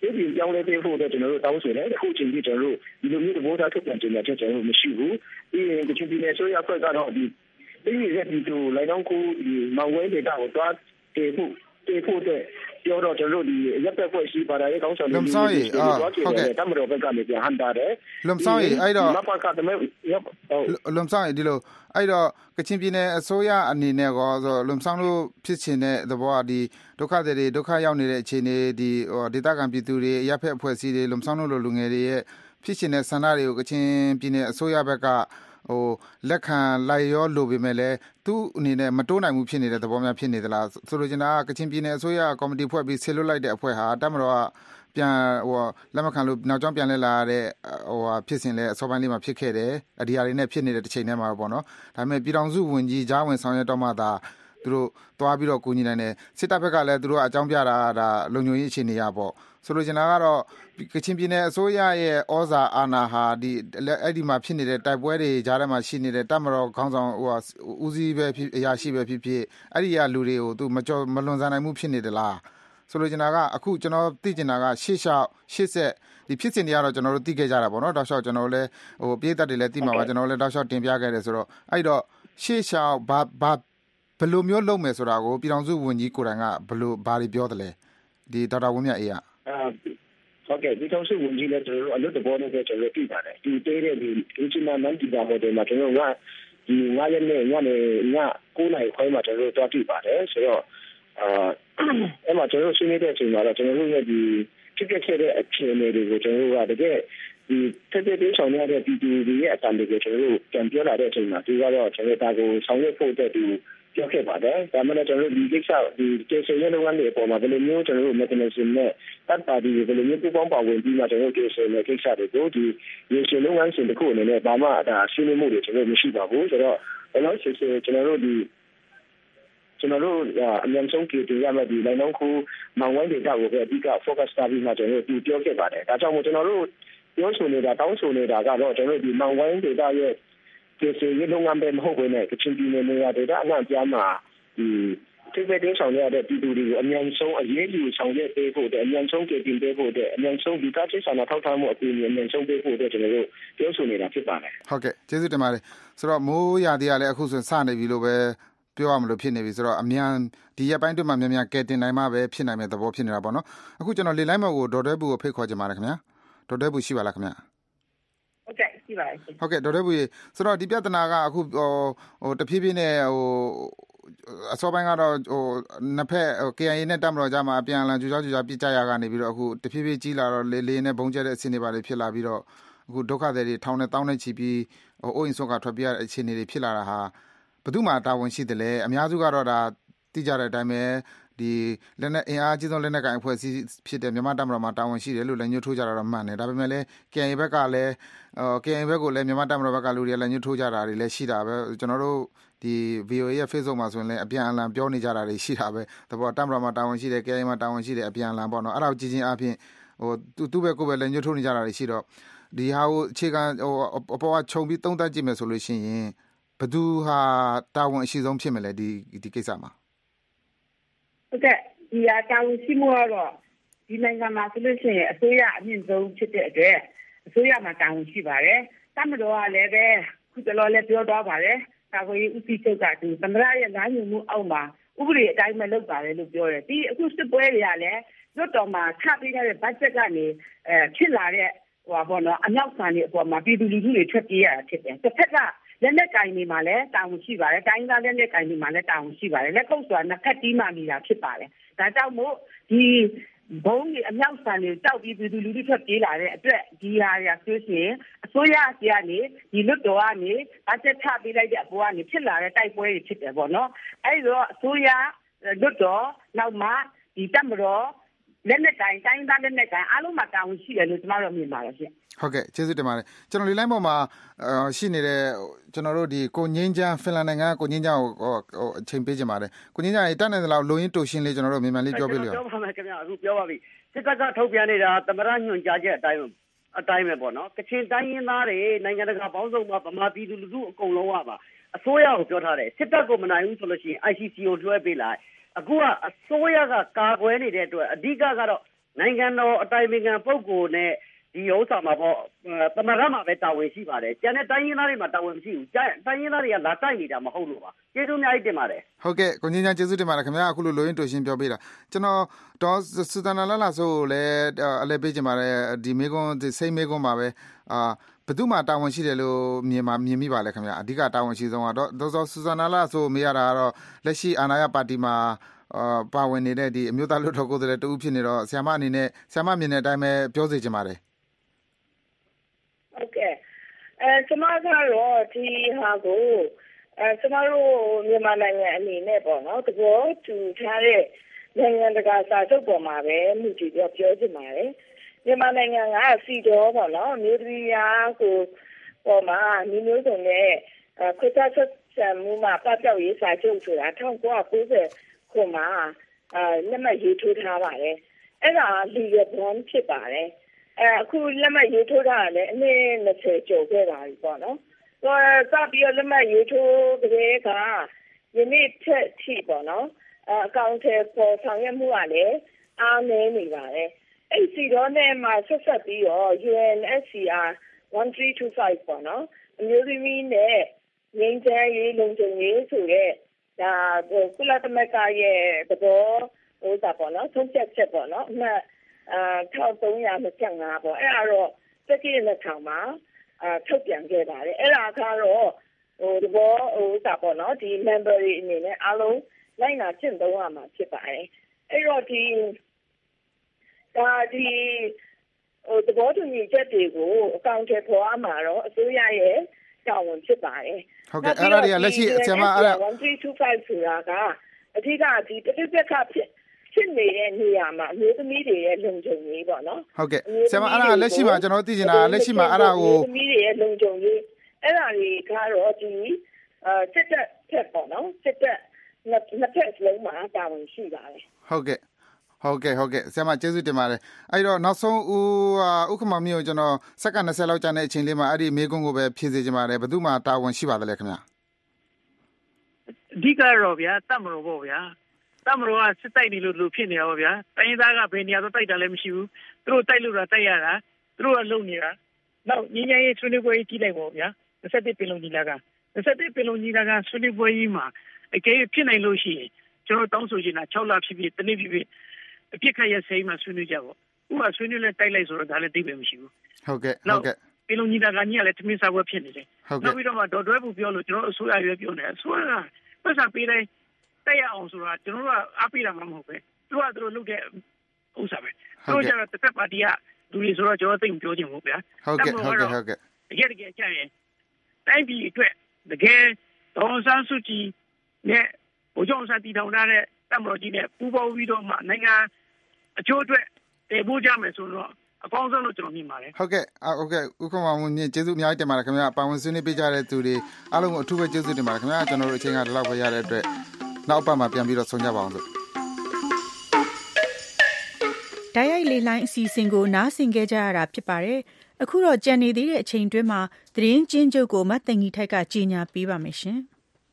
ဒီပြောင်းလဲပေးဖို့တော့ကျွန်တော်တို့တောင်းဆိုတယ်အခုချိန်ကြီးကျွန်တော်တို့ဒီလိုမျိုးသဘောထားထုတ်ပြန်ကြေညာချက်ကျွန်တော်တို့မရှိဘူးပြီးရင်ကချင်ပြည်နယ်ဆိုရအဖွဲ့ကတော့ဒီဒီရက်ဒီတို့လိုက်တော့ကိုဒီမောင်ဝဲဒေတာကိုတွားတည်ဖို့တည်ဖို့တဲ့ပြောတော့ကျွန်တော်တို့ဒီရက်သက်ဖွဲ့ရှိပါတာရဲ့ကောင်းဆောင်တွေလုံဆောင်ရေးအာဟုတ်ကဲ့တမတော်ဘက်ကနေပြန်ဟန်တာတယ်လုံဆောင်ရေးအဲ့တော့မပကတမဲလုံဆောင်ရေးဒီလိုအဲ့တော့ကချင်ပြည်နယ်အစိုးရအနေနဲ့ကောဆိုလုံဆောင်လို့ဖြစ်ချင်တဲ့သဘောကဒီဒုက္ခတွေတွေဒုက္ခရောက်နေတဲ့အခြေအနေဒီဟိုဒေသခံပြည်သူတွေရပ်ဖက်အဖွဲ့အစည်းတွေလုံဆောင်လို့လူငယ်တွေရဲ့ဖြစ်ချင်တဲ့ဆန္ဒတွေကိုကချင်ပြည်နယ်အစိုးရဘက်ကဟိုလက်ခံလိုက်ရောလို့ပေမဲ့လည်းသူ့အနေနဲ့မတိုးနိုင်ဘူးဖြစ်နေတဲ့သဘောများဖြစ်နေသလားဆိုလိုချင်တာကကချင်ပြည်နယ်အစိုးရကော်မတီဖွဲ့ပြီးဆစ်လွတ်လိုက်တဲ့အဖွဲ့ဟာတမတော်ကပြန်ဟိုလက်မခံလို့နောက်ကျောင်းပြန်လဲလာတဲ့ဟိုဖြစ်စဉ်လဲအစောပိုင်းလေးမှာဖြစ်ခဲ့တယ်အဒီယာတွေနဲ့ဖြစ်နေတဲ့တစ်ချိန်တည်းမှာပေါ့နော်ဒါပေမဲ့ပြည်ထောင်စုဝန်ကြီးကြားဝင်ဆောင်ရွက်တော့မှသာသူတို့သွားပြီးတော့ကူညီနိုင်တယ်စစ်တပ်ဘက်ကလည်းသူတို့အကြောင်းပြတာဒါလုံခြုံရေးအခြေအနေရပေါ့ဆိုလိုချင်တာကတော့ကချင်ပြည်နယ်အစိုးရရဲ့ဩဇာအာဏာဟာဒီအဲ့ဒီမှာဖြစ်နေတဲ့တိုက်ပွဲတွေကြားထဲမှာရှိနေတဲ့တပ်မတော်ခေါင်းဆောင်ဟိုဦးစီးပဲဖြစ်အရာရှိပဲဖြစ်ဖြစ်အဲ့ဒီကလူတွေကိုသူမကြော်မလွန်ဆန်နိုင်မှုဖြစ်နေတယ်လားဆိုလိုချင်တာကအခုကျွန်တော်သိချင်တာကရှေ့လျှောက်ရှေ့ဆက်ဒီဖြစ်စဉ်တွေကတော့ကျွန်တော်တို့သိခဲ့ကြတာပေါ့နော်တောက်လျှောက်ကျွန်တော်လည်းဟိုပြည်သက်တွေလည်းသိမှာပါကျွန်တော်လည်းတောက်လျှောက်တင်ပြခဲ့တယ်ဆိုတော့အဲ့တော့ရှေ့လျှောက်ဘာဘာဘယ်လိုမျိုးလုပ်မယ်ဆိုတာကိုပြည်ထောင်စုဝန်ကြီးကိုယ်တိုင်ကဘယ်လိုဘာတွေပြောတယ်လဲဒီဒေါက်တာဝင်းမြတ်အေးကဟုတ်ကဲ့ဒီတော့စုဝန်ကြီးလည်းကျွန်တော်တို့အလုပ်တဘောနဲ့ကျွန်တော်တို့ပြည်ပါတယ်ဒီတေးတဲ့ဒီ Regional Multi-Data Model မှာကျွန်တော်ကဒီငါးရက်နဲ့ညနေညကိုးနာရီခွဲမှာကျွန်တော်တို့တွားပြည်ပါတယ်ဆိုတော့အာအဲ့မှာကျွန်တော်တို့ဆွေးနွေးတဲ့အချိန်မှာတော့ကျွန်တော်တို့ရဲ့ဒီဖြစ်ခဲ့တဲ့အခြေအနေတွေကိုကျွန်တော်တို့ကတကယ်ဒီတက်တဲ့ဆောင်ရတဲ့ပြည်သူတွေရဲ့အတန်တွေကိုကျွန်တော်တို့ပြန်ပြောလာတဲ့အချိန်မှာဒီကတော့ကျွန်တော်တို့ဒါကိုဆောင်ရွက်ဖို့အတွက်ဒီပြောခဲ့ပါတယ်ဒါမှလည်းကျွန်တော်တို့ဒီကိစ္စဒီကျေဆယ်ရလုပ်ငန်းတွေအပေါ်မှာဘယ်လိုမျိုးကျွန်တော်တို့ mechanism နဲ့တပ်ပါတီတွေဘယ်လိုမျိုးပူးပေါင်းပါဝင်ပြီးမှကျွန်တော်တို့ကျေဆယ်တဲ့ကိစ္စတွေကိုဒီရေရှည်လုပ်ငန်းစဉ်တစ်ခုအနေနဲ့ဘာမှဒါရှင်းလင်းမှုတွေကျွန်တော်မရှိပါဘူးဆိုတော့ဘယ်လိုဆက်ဆက်ကျွန်တော်တို့ဒီကျွန်တော်တို့အမြန်ဆုံးကြည့်ရမယ်ဒီလိုင်းခုမောင်ဝိုင်းဒေတာကိုပဲအဓိက focus ထားပြီးမှကျွန်တော်တို့ပြောခဲ့ပါတယ်ဒါကြောင့်မို့ကျွန်တော်တို့ပြောဆိုနေတာတောင်းဆိုနေတာကတော့ကျွန်တော်တို့ဒီမောင်ဝိုင်းဒေတာရဲ့ကျေဆယ်ရလုပ်ငန်းပဲမဟုတ်ဘဲနဲ့ကချင်ပြည်နယ်နေရာဒေတာအနှံ့ပြားမှာဒီထိပ်တဲ့ဆောင်ရတဲ့ပြည်သူတွေကိုအမြန်ဆုံးအရေးကြီးဆောင်ရွက်ပေးဖို့တဲ့အမြန်ဆုံးကြိုတင်ပေးဖို့တဲ့အမြန်ဆုံးဒီကချင်ဆန္ဒထောက်ထားမှုအကူအညီအမြန်ဆုံးပေးဖို့တဲ့ကျွန်တော်တို့ပြောဆိုနေတာဖြစ်ပါတယ်ဟုတ်ကဲ့ကျေးဇူးတင်ပါတယ်ဆိုတော့မိုးရာသီကလည်းအခုဆိုစနေပြီလို့ပဲပြောရမလို့ဖြစ်နေပြီဆိုတော့အမြန်ဒီရက်ပိုင်းတွင်းမှာမြန်မြန်ကဲတင်နိုင်မှပဲဖြစ်နိုင်မယ့်သဘောဖြစ်နေတာပေါ့နော်အခုကျွန်တော်လေလိုင်းမော်ကိုဒေါ်တွဲဘူးကိုဖိတ်ခေါ်ချင်ပါတယ်ခင်ဗျာဒေါ်တွဲဘူးရှိပါလားခင်ဗျာဟုတ်ကဲ့ရှိပါတယ်ဟုတ်ကဲ့ဒေါ်တွဲဘူးဆိုတော့ဒီပြဿနာကအခုဟိုဟိုတဖြည်းဖြည်းနဲ့ဟိုအစောပိုင်းကတော့ဟိုနှစ်ဖက် K I A နဲ့တပ်မတော်ကြားမှာအပြန်အလှန်ကြိုးကြောကြိုးကြားပြစ်ကြရကနေပြီးတော့အခုတဖြည်းဖြည်းကြီးလာတော့လေလေးနဲ့ဘုံကျတဲ့အဆင့်တွေပါလေဖြစ်လာပြီးတော့အခုဒုက္ခတွေထောင်နဲ့တောင်းနဲ့ချီပြီးဟိုအိုးအိမ်ဆုံးကထွက်ပြေးရတဲ့အခြေအနေတွေဖြစ်လာတာဟာဘယ်သူမှတာဝန်ရှိတယ်လဲအများစုကတော့ဒါသိကြတဲ့အတိုင်းပဲဒီလက်နက်အင်အားကြီးဆုံးလက်နက်ကိုင်အဖွဲ့အစည်းဖြစ်တဲ့မြန်မာတပ်မတော်မှာတာဝန်ရှိတယ်လို့လည်းညှို့ထိုးကြတာတော့မှန်တယ်ဒါပေမဲ့လည်း K I A ဘက်ကလည်းအော် K I A ဘက်ကလည်းမြန်မာတပ်မတော်ဘက်ကလူတွေလည်းညှို့ထိုးကြတာတွေလည်းရှိတာပဲကျွန်တော်တို့ဒီ V O A ရဲ့ Facebook မှာဆိုရင်လည်းအပြန်အလှန်ပြောနေကြတာတွေရှိတာပဲတဘောတပ်မတော်မှာတာဝန်ရှိတယ် K I A မှာတာဝန်ရှိတယ်အပြန်အလှန်ပေါ့နော်အဲ့ဒါကိုကြည်ချင်းအပြင်ဟိုသူသူ့ဘက်ကိုပဲလည်းညှို့ထိုးနေကြတာတွေရှိတော့ဒီဟာကိုအခြေခံဟိုအပေါ်ကခြုံပြီးသုံးသပ်ကြည့်မယ်ဆိုလို့ရှိရင်ဘယ်သူဟာတာဝန်အရှိဆုံးဖြစ်မလဲဒီဒီကိစ္စမှာဟုတ်ကဲ့ဒီဟာတာဝန်ရှိမှုကတော့ဒီနိုင်ငံမှာဆိုလို့ရှိရင်အစိုးရအမြင့်ဆုံးဖြစ်တဲ့အတွက်အစိုးရမှာတာဝန်ရှိပါတယ်တပ်မတော်ကလည်းပဲခုတလောလည်းပြောသွားပါတယ်ကာကွယ်ရေးဦးစီးချုပ်ကဒီသမ္မတရဲ့လမ်းညွှန်မှုအောက်မှာဥပဒေအတိုင်းပဲလုပ်ပါတယ်လို့ပြောတယ်ဒီအခုစစ်ပွဲတွေကလည်းလွတ်တော်မှာချပေးတဲ့ဘတ်ဂျက်ကနေအဲဖြစ်လာတဲ့ဟိုပါဘောနော်အမြောက်ဆန်တွေအပေါ်မှာပြည်သူလူထုတွေထွက်ပြေးရတာဖြစ်တယ်တစ်ဖက်ကလက်လက်ကိုင်နေမှာလည်းတာဝန်ရှိပါတယ်တိုင်းသားလက်လက်ကိုင်နေမှာလည်းတာဝန်ရှိပါတယ်လက်ကုပ်ဆိုတာနှစ်ဖက်တီးမှနေတာဖြစ်ပါတယ်ဒါကြောင့်မို့ဒီဘုံကြီးအမြောက်ဆန်တွေတောက်ပြီးပြည်သူလူထုထွက်ပြေးလာတဲ့အတွက်ဒီဟာရဆိုရှင်အစိုးရစီကနေဒီလွတ်တော်ကနေဘတ်ဂျက်ချပေးလိုက်တဲ့အပေါ်ကနေဖြစ်လာတဲ့တိုက်ပွဲတွေဖြစ်တယ်ပေါ့နော်အဲဒီတော့အစိုးရလွတ်တော်နောက်မှဒီတပ်မတော်လက်လက်ကိုင်တိုင်းသားလက်လက်ကိုင်အားလုံးမှာတာဝန်ရှိတယ်လို့ကျွန်တော်တို့မြင်ပါတယ်ရှင်ဟုတ်ကဲ့ကျေးဇူးတင်ပါတယ်ကျွန်တော်ဒီလိုင်းပေါ်မှာရှိနေတဲ့ကျွန်တော်တို့ဒီကိုငင်းချမ်းဖင်လန်နိုင်ငံကိုငင်းချမ်းကိုဟိုအချိန်ပေးကြပါတယ်ကိုငင်းချမ်းရေတက်နေသလောက်လိုရင်းတူရှင်းလေးကျွန်တော်တို့မြန်မာလေးပြောပြလို့ရပြောပါမယ်ခင်ဗျာအခုပြောပါပြီစစ်တပ်ကထုတ်ပြန်နေတာသမရညွှန်ကြားချက်အတိုင်းအတိုင်းပဲပေါ့နော်ကချင်တိုင်းရင်းသားတွေနိုင်ငံတကာပေါင်းစုံမှာဗမာပြည်သူလူထုအကုန်လုံးကပါအစိုးရကိုပြောထားတယ်စစ်တပ်ကိုမနိုင်ဘူးဆိုလို့ရှိရင် I C C ကိုလွှဲပေးလိုက်အခုကအစိုးရကကာကွယ်နေတဲ့အတွက်အဓိကကတော့နိုင်ငံတော်အတိုင်ပင်ခံပုဂ္ဂိုလ်နဲ့ဒီဥစ္စာမှာပေါ့သမရမှာပဲတာဝန်ရှိပါတယ်ကျန်တဲ့တိုင်းရင်းသားတွေမှာတာဝန်မရှိဘူးတိုင်းရင်းသားတွေကလာတိုက်နေတာမဟုတ်လို့ပါကျေးဇူးအများကြီးတင်ပါတယ်ဟုတ်ကဲ့ကိုငင်းချမ်းကျေးဇူးတင်ပါတယ်ခင်ဗျာအခုလိုလိုရင်းတူရှင်းပြောပေးတာကျွန်တော်ဒေါ်စူဇာနာလာလာဆိုလည်းအလဲပေးချင်ပါတယ်ဒီမေကွန်းဒီစိတ်မေကွန်းမှာပဲအာဘယ်သူမှတာဝန်ရှိတယ်လို့မြင်မှာမြင်မိပါလဲခင်ဗျာအဓိကတာဝန်ရှိဆုံးကတော့ဒေါ်စူဇာနာလာဆိုမေးရတာကတော့လက်ရှိအာဏာရပါတီမှာအာပါဝင်နေတဲ့ဒီအမျိုးသားလွှတ်တော်ကိုယ်စားလှယ်တူဖြစ်နေတော့ဆရာမအနေနဲ့ဆရာမမြင်တဲ့အတိုင်းပဲပြောစေချင်ပါတယ်ဟုတ်ကဲ့အဲကျွန်မကတော့ဒီဟာကိုအဲကျွန်တော်တို့မြန်မာနိုင်ငံအနေနဲ့ပေါ့နော်တဘောတူထားတဲ့နိုင်ငံတကာစာချုပ်ပေါ်မှာပဲမြည်ကြည့်ပြောပြောချင်ပါတယ်မြန်မာနိုင်ငံကစီတော်ပေါ့နော်မြို့ပြည်ရာကိုပေါ်မှာမျိုးမျိုးစုံနဲ့ခွင့်ချက်ဆက်မှုမှာပတ်ပြောက်ရေးစာချုပ်ဆိုတာ၁၉၉၀ခုမှာအဲလက်မှတ်ရေးထိုးထားပါတယ်အဲ့ဒါ legal bond ဖြစ်ပါတယ်အဲအခုလက်မှတ်ရေးထိုးတာလည်းအနည်း၂၀ကျော်ခဲ့ပါပြီပေါ့နော်။တော့စပြီးလက်မှတ်ရေးထိုးကြတဲ့ကယနေ့ထက်ထိပေါ့နော်။အကောင့်ထဲပေါ်ဆောင်ရွက်မှုကလည်းအားနည်းနေပါတယ်။အဲ့ဒီတော့နဲ့မှဆက်ဆက်ပြီးတော့ U N S C R one three two five ပေါ့နော်။အမျိုးသမီးနဲ့ငြိမ်းချမ်းရေးလုံခြုံရေးဆိုတဲ့ဒါကုလသမဂ္ဂရဲ့သဘောဟိုတာပေါ့နော်။ဆုံးဖြတ်ချက်ပေါ့နော်။အမှတ်အာone thousand three hundred twenty-fiveပေါ့အဲ့ဒါတော့စက္ကန့်နှစ်ထောင်မှာအာထုတ်ပြန်ခဲ့ပါတယ်အဲ့ဒါကတော့ဟိုဒီဘောဟိုတာပေါ့နော်ဒီ member တွေအနေနဲ့အားလုံးလိုက်နာကျင့်သုံးရမှာဖြစ်ပါတယ်အဲ့တော့ဒီဒါဒီဟိုဒီဘောတူညီချက်တွေကိုအကောင့်ထဲပေါ်အမှာတော့အစိုးရရဲ့တာဝန်ဖြစ်ပါတယ်ဟုတ်ကဲ့အဲ့ဒါတွေကလက်ရှိဆရာမအဲ့ဒါ one three two fiveဆိုတာကအဓိကဒီတစ်တစ်တစ်ခါဖြစ်ဖြစ်နေတဲ့နေရာမှာအမျိုးသမီးတွေရဲ့လုံခြုံရေးပေါ့နော်ဟုတ်ကဲ့ဆရာမအဲ့ဒါလက်ရှိမှာကျွန်တော်သိချင်တာလက်ရှိမှာအဲ့ဒါကိုအမျိုးသမီးတွေရဲ့လုံခြုံရေးအဲ့ဒါတွေကတော့ဒီအာစစ်တပ်ဖက်ပေါ့နော်စစ်တပ်နှစ်ဖက်လုံးမှာတာဝန်ရှိပါတယ်ဟုတ်ကဲ့ဟုတ်ကဲ့ဟုတ်ကဲ့ဆရာမကျေးဇူးတင်ပါတယ်အဲ့တော့နောက်ဆုံးဦးဥက္ကမမျိုးကျွန်တော်စက္ကန့်၂၀လောက်ကြာတဲ့အချိန်လေးမှာအဲ့ဒီမေကွန်းကိုပဲဖြည့်စေချင်ပါတယ်ဘယ်သူမှတာဝန်ရှိပါတယ်ခင်ဗျာအဓိကတော့ဗျာတတ်မလို့ပေါ့ဗျာတမတော်ကစစ်တိုက်နေလို့လို့ဖြစ်နေတာပေါ့ဗျာတိုင်းရင်းသားကဘယ်နေရာတော့တိုက်တာလည်းမရှိဘူးသူတို့တိုက်လို့တာတိုက်ရတာသူတို့ကလုံနေတာနောက်ညီညာရေးဆွေးနွေးပွဲကြီးကြည့်လိုက်ပေါ့ဗျာ၂၁ပင်လုံညီလာခံ၂၁ပင်လုံညီလာခံဆွေးနွေးပွဲကြီးမှာအကယ်ဖြစ်နိုင်လို့ရှိရင်ကျွန်တော်တောင်းဆိုချင်တာ၆လဖြစ်ဖြစ်တနည်းဖြစ်ဖြစ်အပြစ်ခတ်ရစိမ်းမှာဆွေးနွေးကြပေါ့ဥပမာဆွေးနွေးလဲတိုက်လိုက်ဆိုတော့ဒါလည်းသိပဲမရှိဘူးဟုတ်ကဲ့ဟုတ်ကဲ့ပင်လုံညီလာခံကြီးကလည်းတမင်စားပွဲဖြစ်နေတယ်နောက်ပြီးတော့မှဒေါ်တွဲဘူးပြောလို့ကျွန်တော်အစိုးရရွေးပြောနေအစိုးရကပတ်စာပေးလိုက်တိုက်ရအောင်ဆိုတာကျွန်တော်တို့ကအားပေးတာမှမဟုတ်ပဲသူကသူတို့လုပ်တဲ့ဥစ္စာပဲသူတို့ကျတော့တစ်သက်ပါတီကလူတွေဆိုတော့ကျွန်တော်သိမပြောချင်ဘူးဗျာဟုတ်ကဲ့ဟုတ်ကဲ့ဟုတ်ကဲ့တကယ်တကယ်ကြရင်တိုင်းပြည်အတွက်တကယ်ဒေါ်ဆန်းစုကြည်နဲ့ဘိုးကျောင်းစာတီထောင်ထားတဲ့တမတော်ကြီးနဲ့ပူးပေါင်းပြီးတော့မှနိုင်ငံအကျိုးအတွက်တည်ဖို့ကြမယ်ဆိုတော့အကောင်းဆုံးလို့ကျွန်တော်မြင်ပါတယ်ဟုတ်ကဲ့ဟုတ်ကဲ့ဥက္ကမမွန်မြင့်ကျေးဇူးအများကြီးတင်ပါတယ်ခင်ဗျာပါဝင်ဆွေးနွေးပေးကြတဲ့သူတွေအားလုံးကိုအထူးပဲကျေးဇူးတင်ပါတယ်ခင်ဗျာကျွန်တော်တို့အချိန်ကဒီလောက်ပဲရတဲ့အတွက်နောက်ပတ်မှာပြန်ပြီးတော့ဆုံကြပါအောင်လို့တိုက်ရိုက်လေလိုင်းအစီအစဉ်ကိုနားဆင်ကြကြရတာဖြစ်ပါတယ်အခုတော့ကြံနေသေးတဲ့အချိန်တွင်းမှာသတင်းကျဉ်းချုပ်ကိုမတ်သိင်ကြီးထိုက်ကကြီးညာပေးပါမယ်ရှင်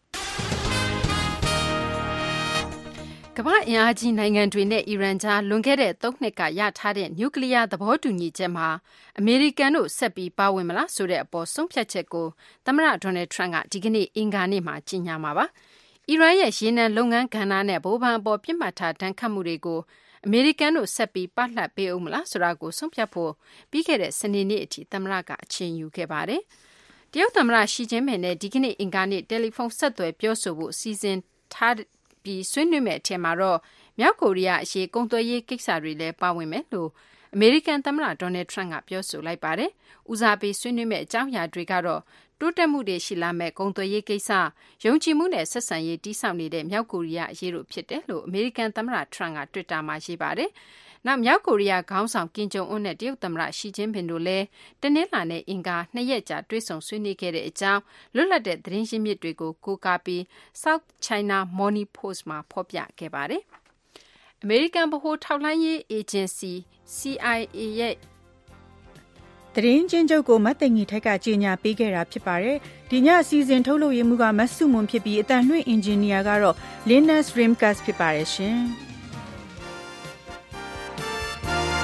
ကမ္ဘာအင်အားကြီးနိုင်ငံတွေနဲ့အီရန်ကြားလွန်ခဲ့တဲ့သုံးနှစ်ကရထားတဲ့နျူကလ িয়ার သဘောတူညီချက်မှာအမေရိကန်တို့ဆက်ပြီးပါဝင်မလားဆိုတဲ့အပေါ်ဆုံးဖြတ်ချက်ကိုသမ္မတဒေါ်နယ်ထရန့်ကဒီကနေ့အင်္ဂါနေ့မှာကြီးညာမှာပါအီရန်ရဲ့ရေနံလုပ်ငန်းကဏ္ဍနဲ့ဗဟိုဘဏ်အပေါ်ပြစ်မှတ်ထားဒဏ်ခတ်မှုတွေကိုအမေရိကန်တို့ဆက်ပြီးပလှပ်ပေးအောင်မလားဆိုတာကိုဆုံးဖြတ်ဖို့ပြီးခဲ့တဲ့စနေနေ့အထိသမ္မတကအချိန်ယူခဲ့ပါတယ်။တရုတ်သမ္မတရှီကျင်းပင်နဲ့ဒီကနေ့အင်္ဂါနေ့တယ်လီဖုန်းဆက်သွယ်ပြောဆိုဖို့စီစဉ်ထားပြီးဆွေးနွေးမယ့်အထက်မှာတော့မြောက်ကိုရီးယားအရေးကုန်သွယ်ရေးကိစ္စတွေလည်းပါဝင်မယ်လို့အမေရိကန်သမ္မတဒေါ်နယ်ထရန့်ကပြောဆိုလိုက်ပါတယ်။ဦးစားပေးဆွေးနွေးမယ့်အကြောင်းအရာတွေကတော့တိုးတက်မှုတွေရှိလာမဲ့ကုန်သွယ်ရေးကိစ္စယုံကြည်မှုနဲ့ဆက်ဆံရေးတိစောက်နေတဲ့မြောက်ကိုရီးယားအရေးတို့ဖြစ်တယ်လို့အမေရိကန်သမ္မတထရန့်က Twitter မှာရေးပါတယ်။နောက်မြောက်ကိုရီးယားခေါင်းဆောင်ကင်ဂျုံအွန်းနဲ့တရုတ်သမ္မတရှီကျင်းပင်တို့လည်းတနင်္လာနေ့အင်္ဂါနှစ်ရက်ကြာတွေ့ဆုံဆွေးနွေးခဲ့တဲ့အကြောင်းလွတ်လပ်တဲ့သတင်းရင်းမြစ်တွေကိုကိုးကားပြီး South China Morning Post မှာဖော်ပြခဲ့ပါတယ်။အမေရိကန်ဗဟိုထောက်လှမ်းရေးအေဂျင်စီ C I A ရဲ့သတင်းကျဉ်းချုပ်ကိုမတ်သိင်ကြီးထိုက်ကကြီးညာပေးခဲ့တာဖြစ်ပါတယ်။ဒီညအစီအစဉ်ထုတ်လုပ်ရေးမှုကမတ်စုမွန်ဖြစ်ပြီးအတန်လွှင့်အင်ဂျင်နီယာကတော့ Linus Rimkus ဖြစ်ပါတယ်ရှင်။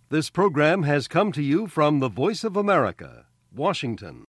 This program has come to you from the Voice of America, Washington.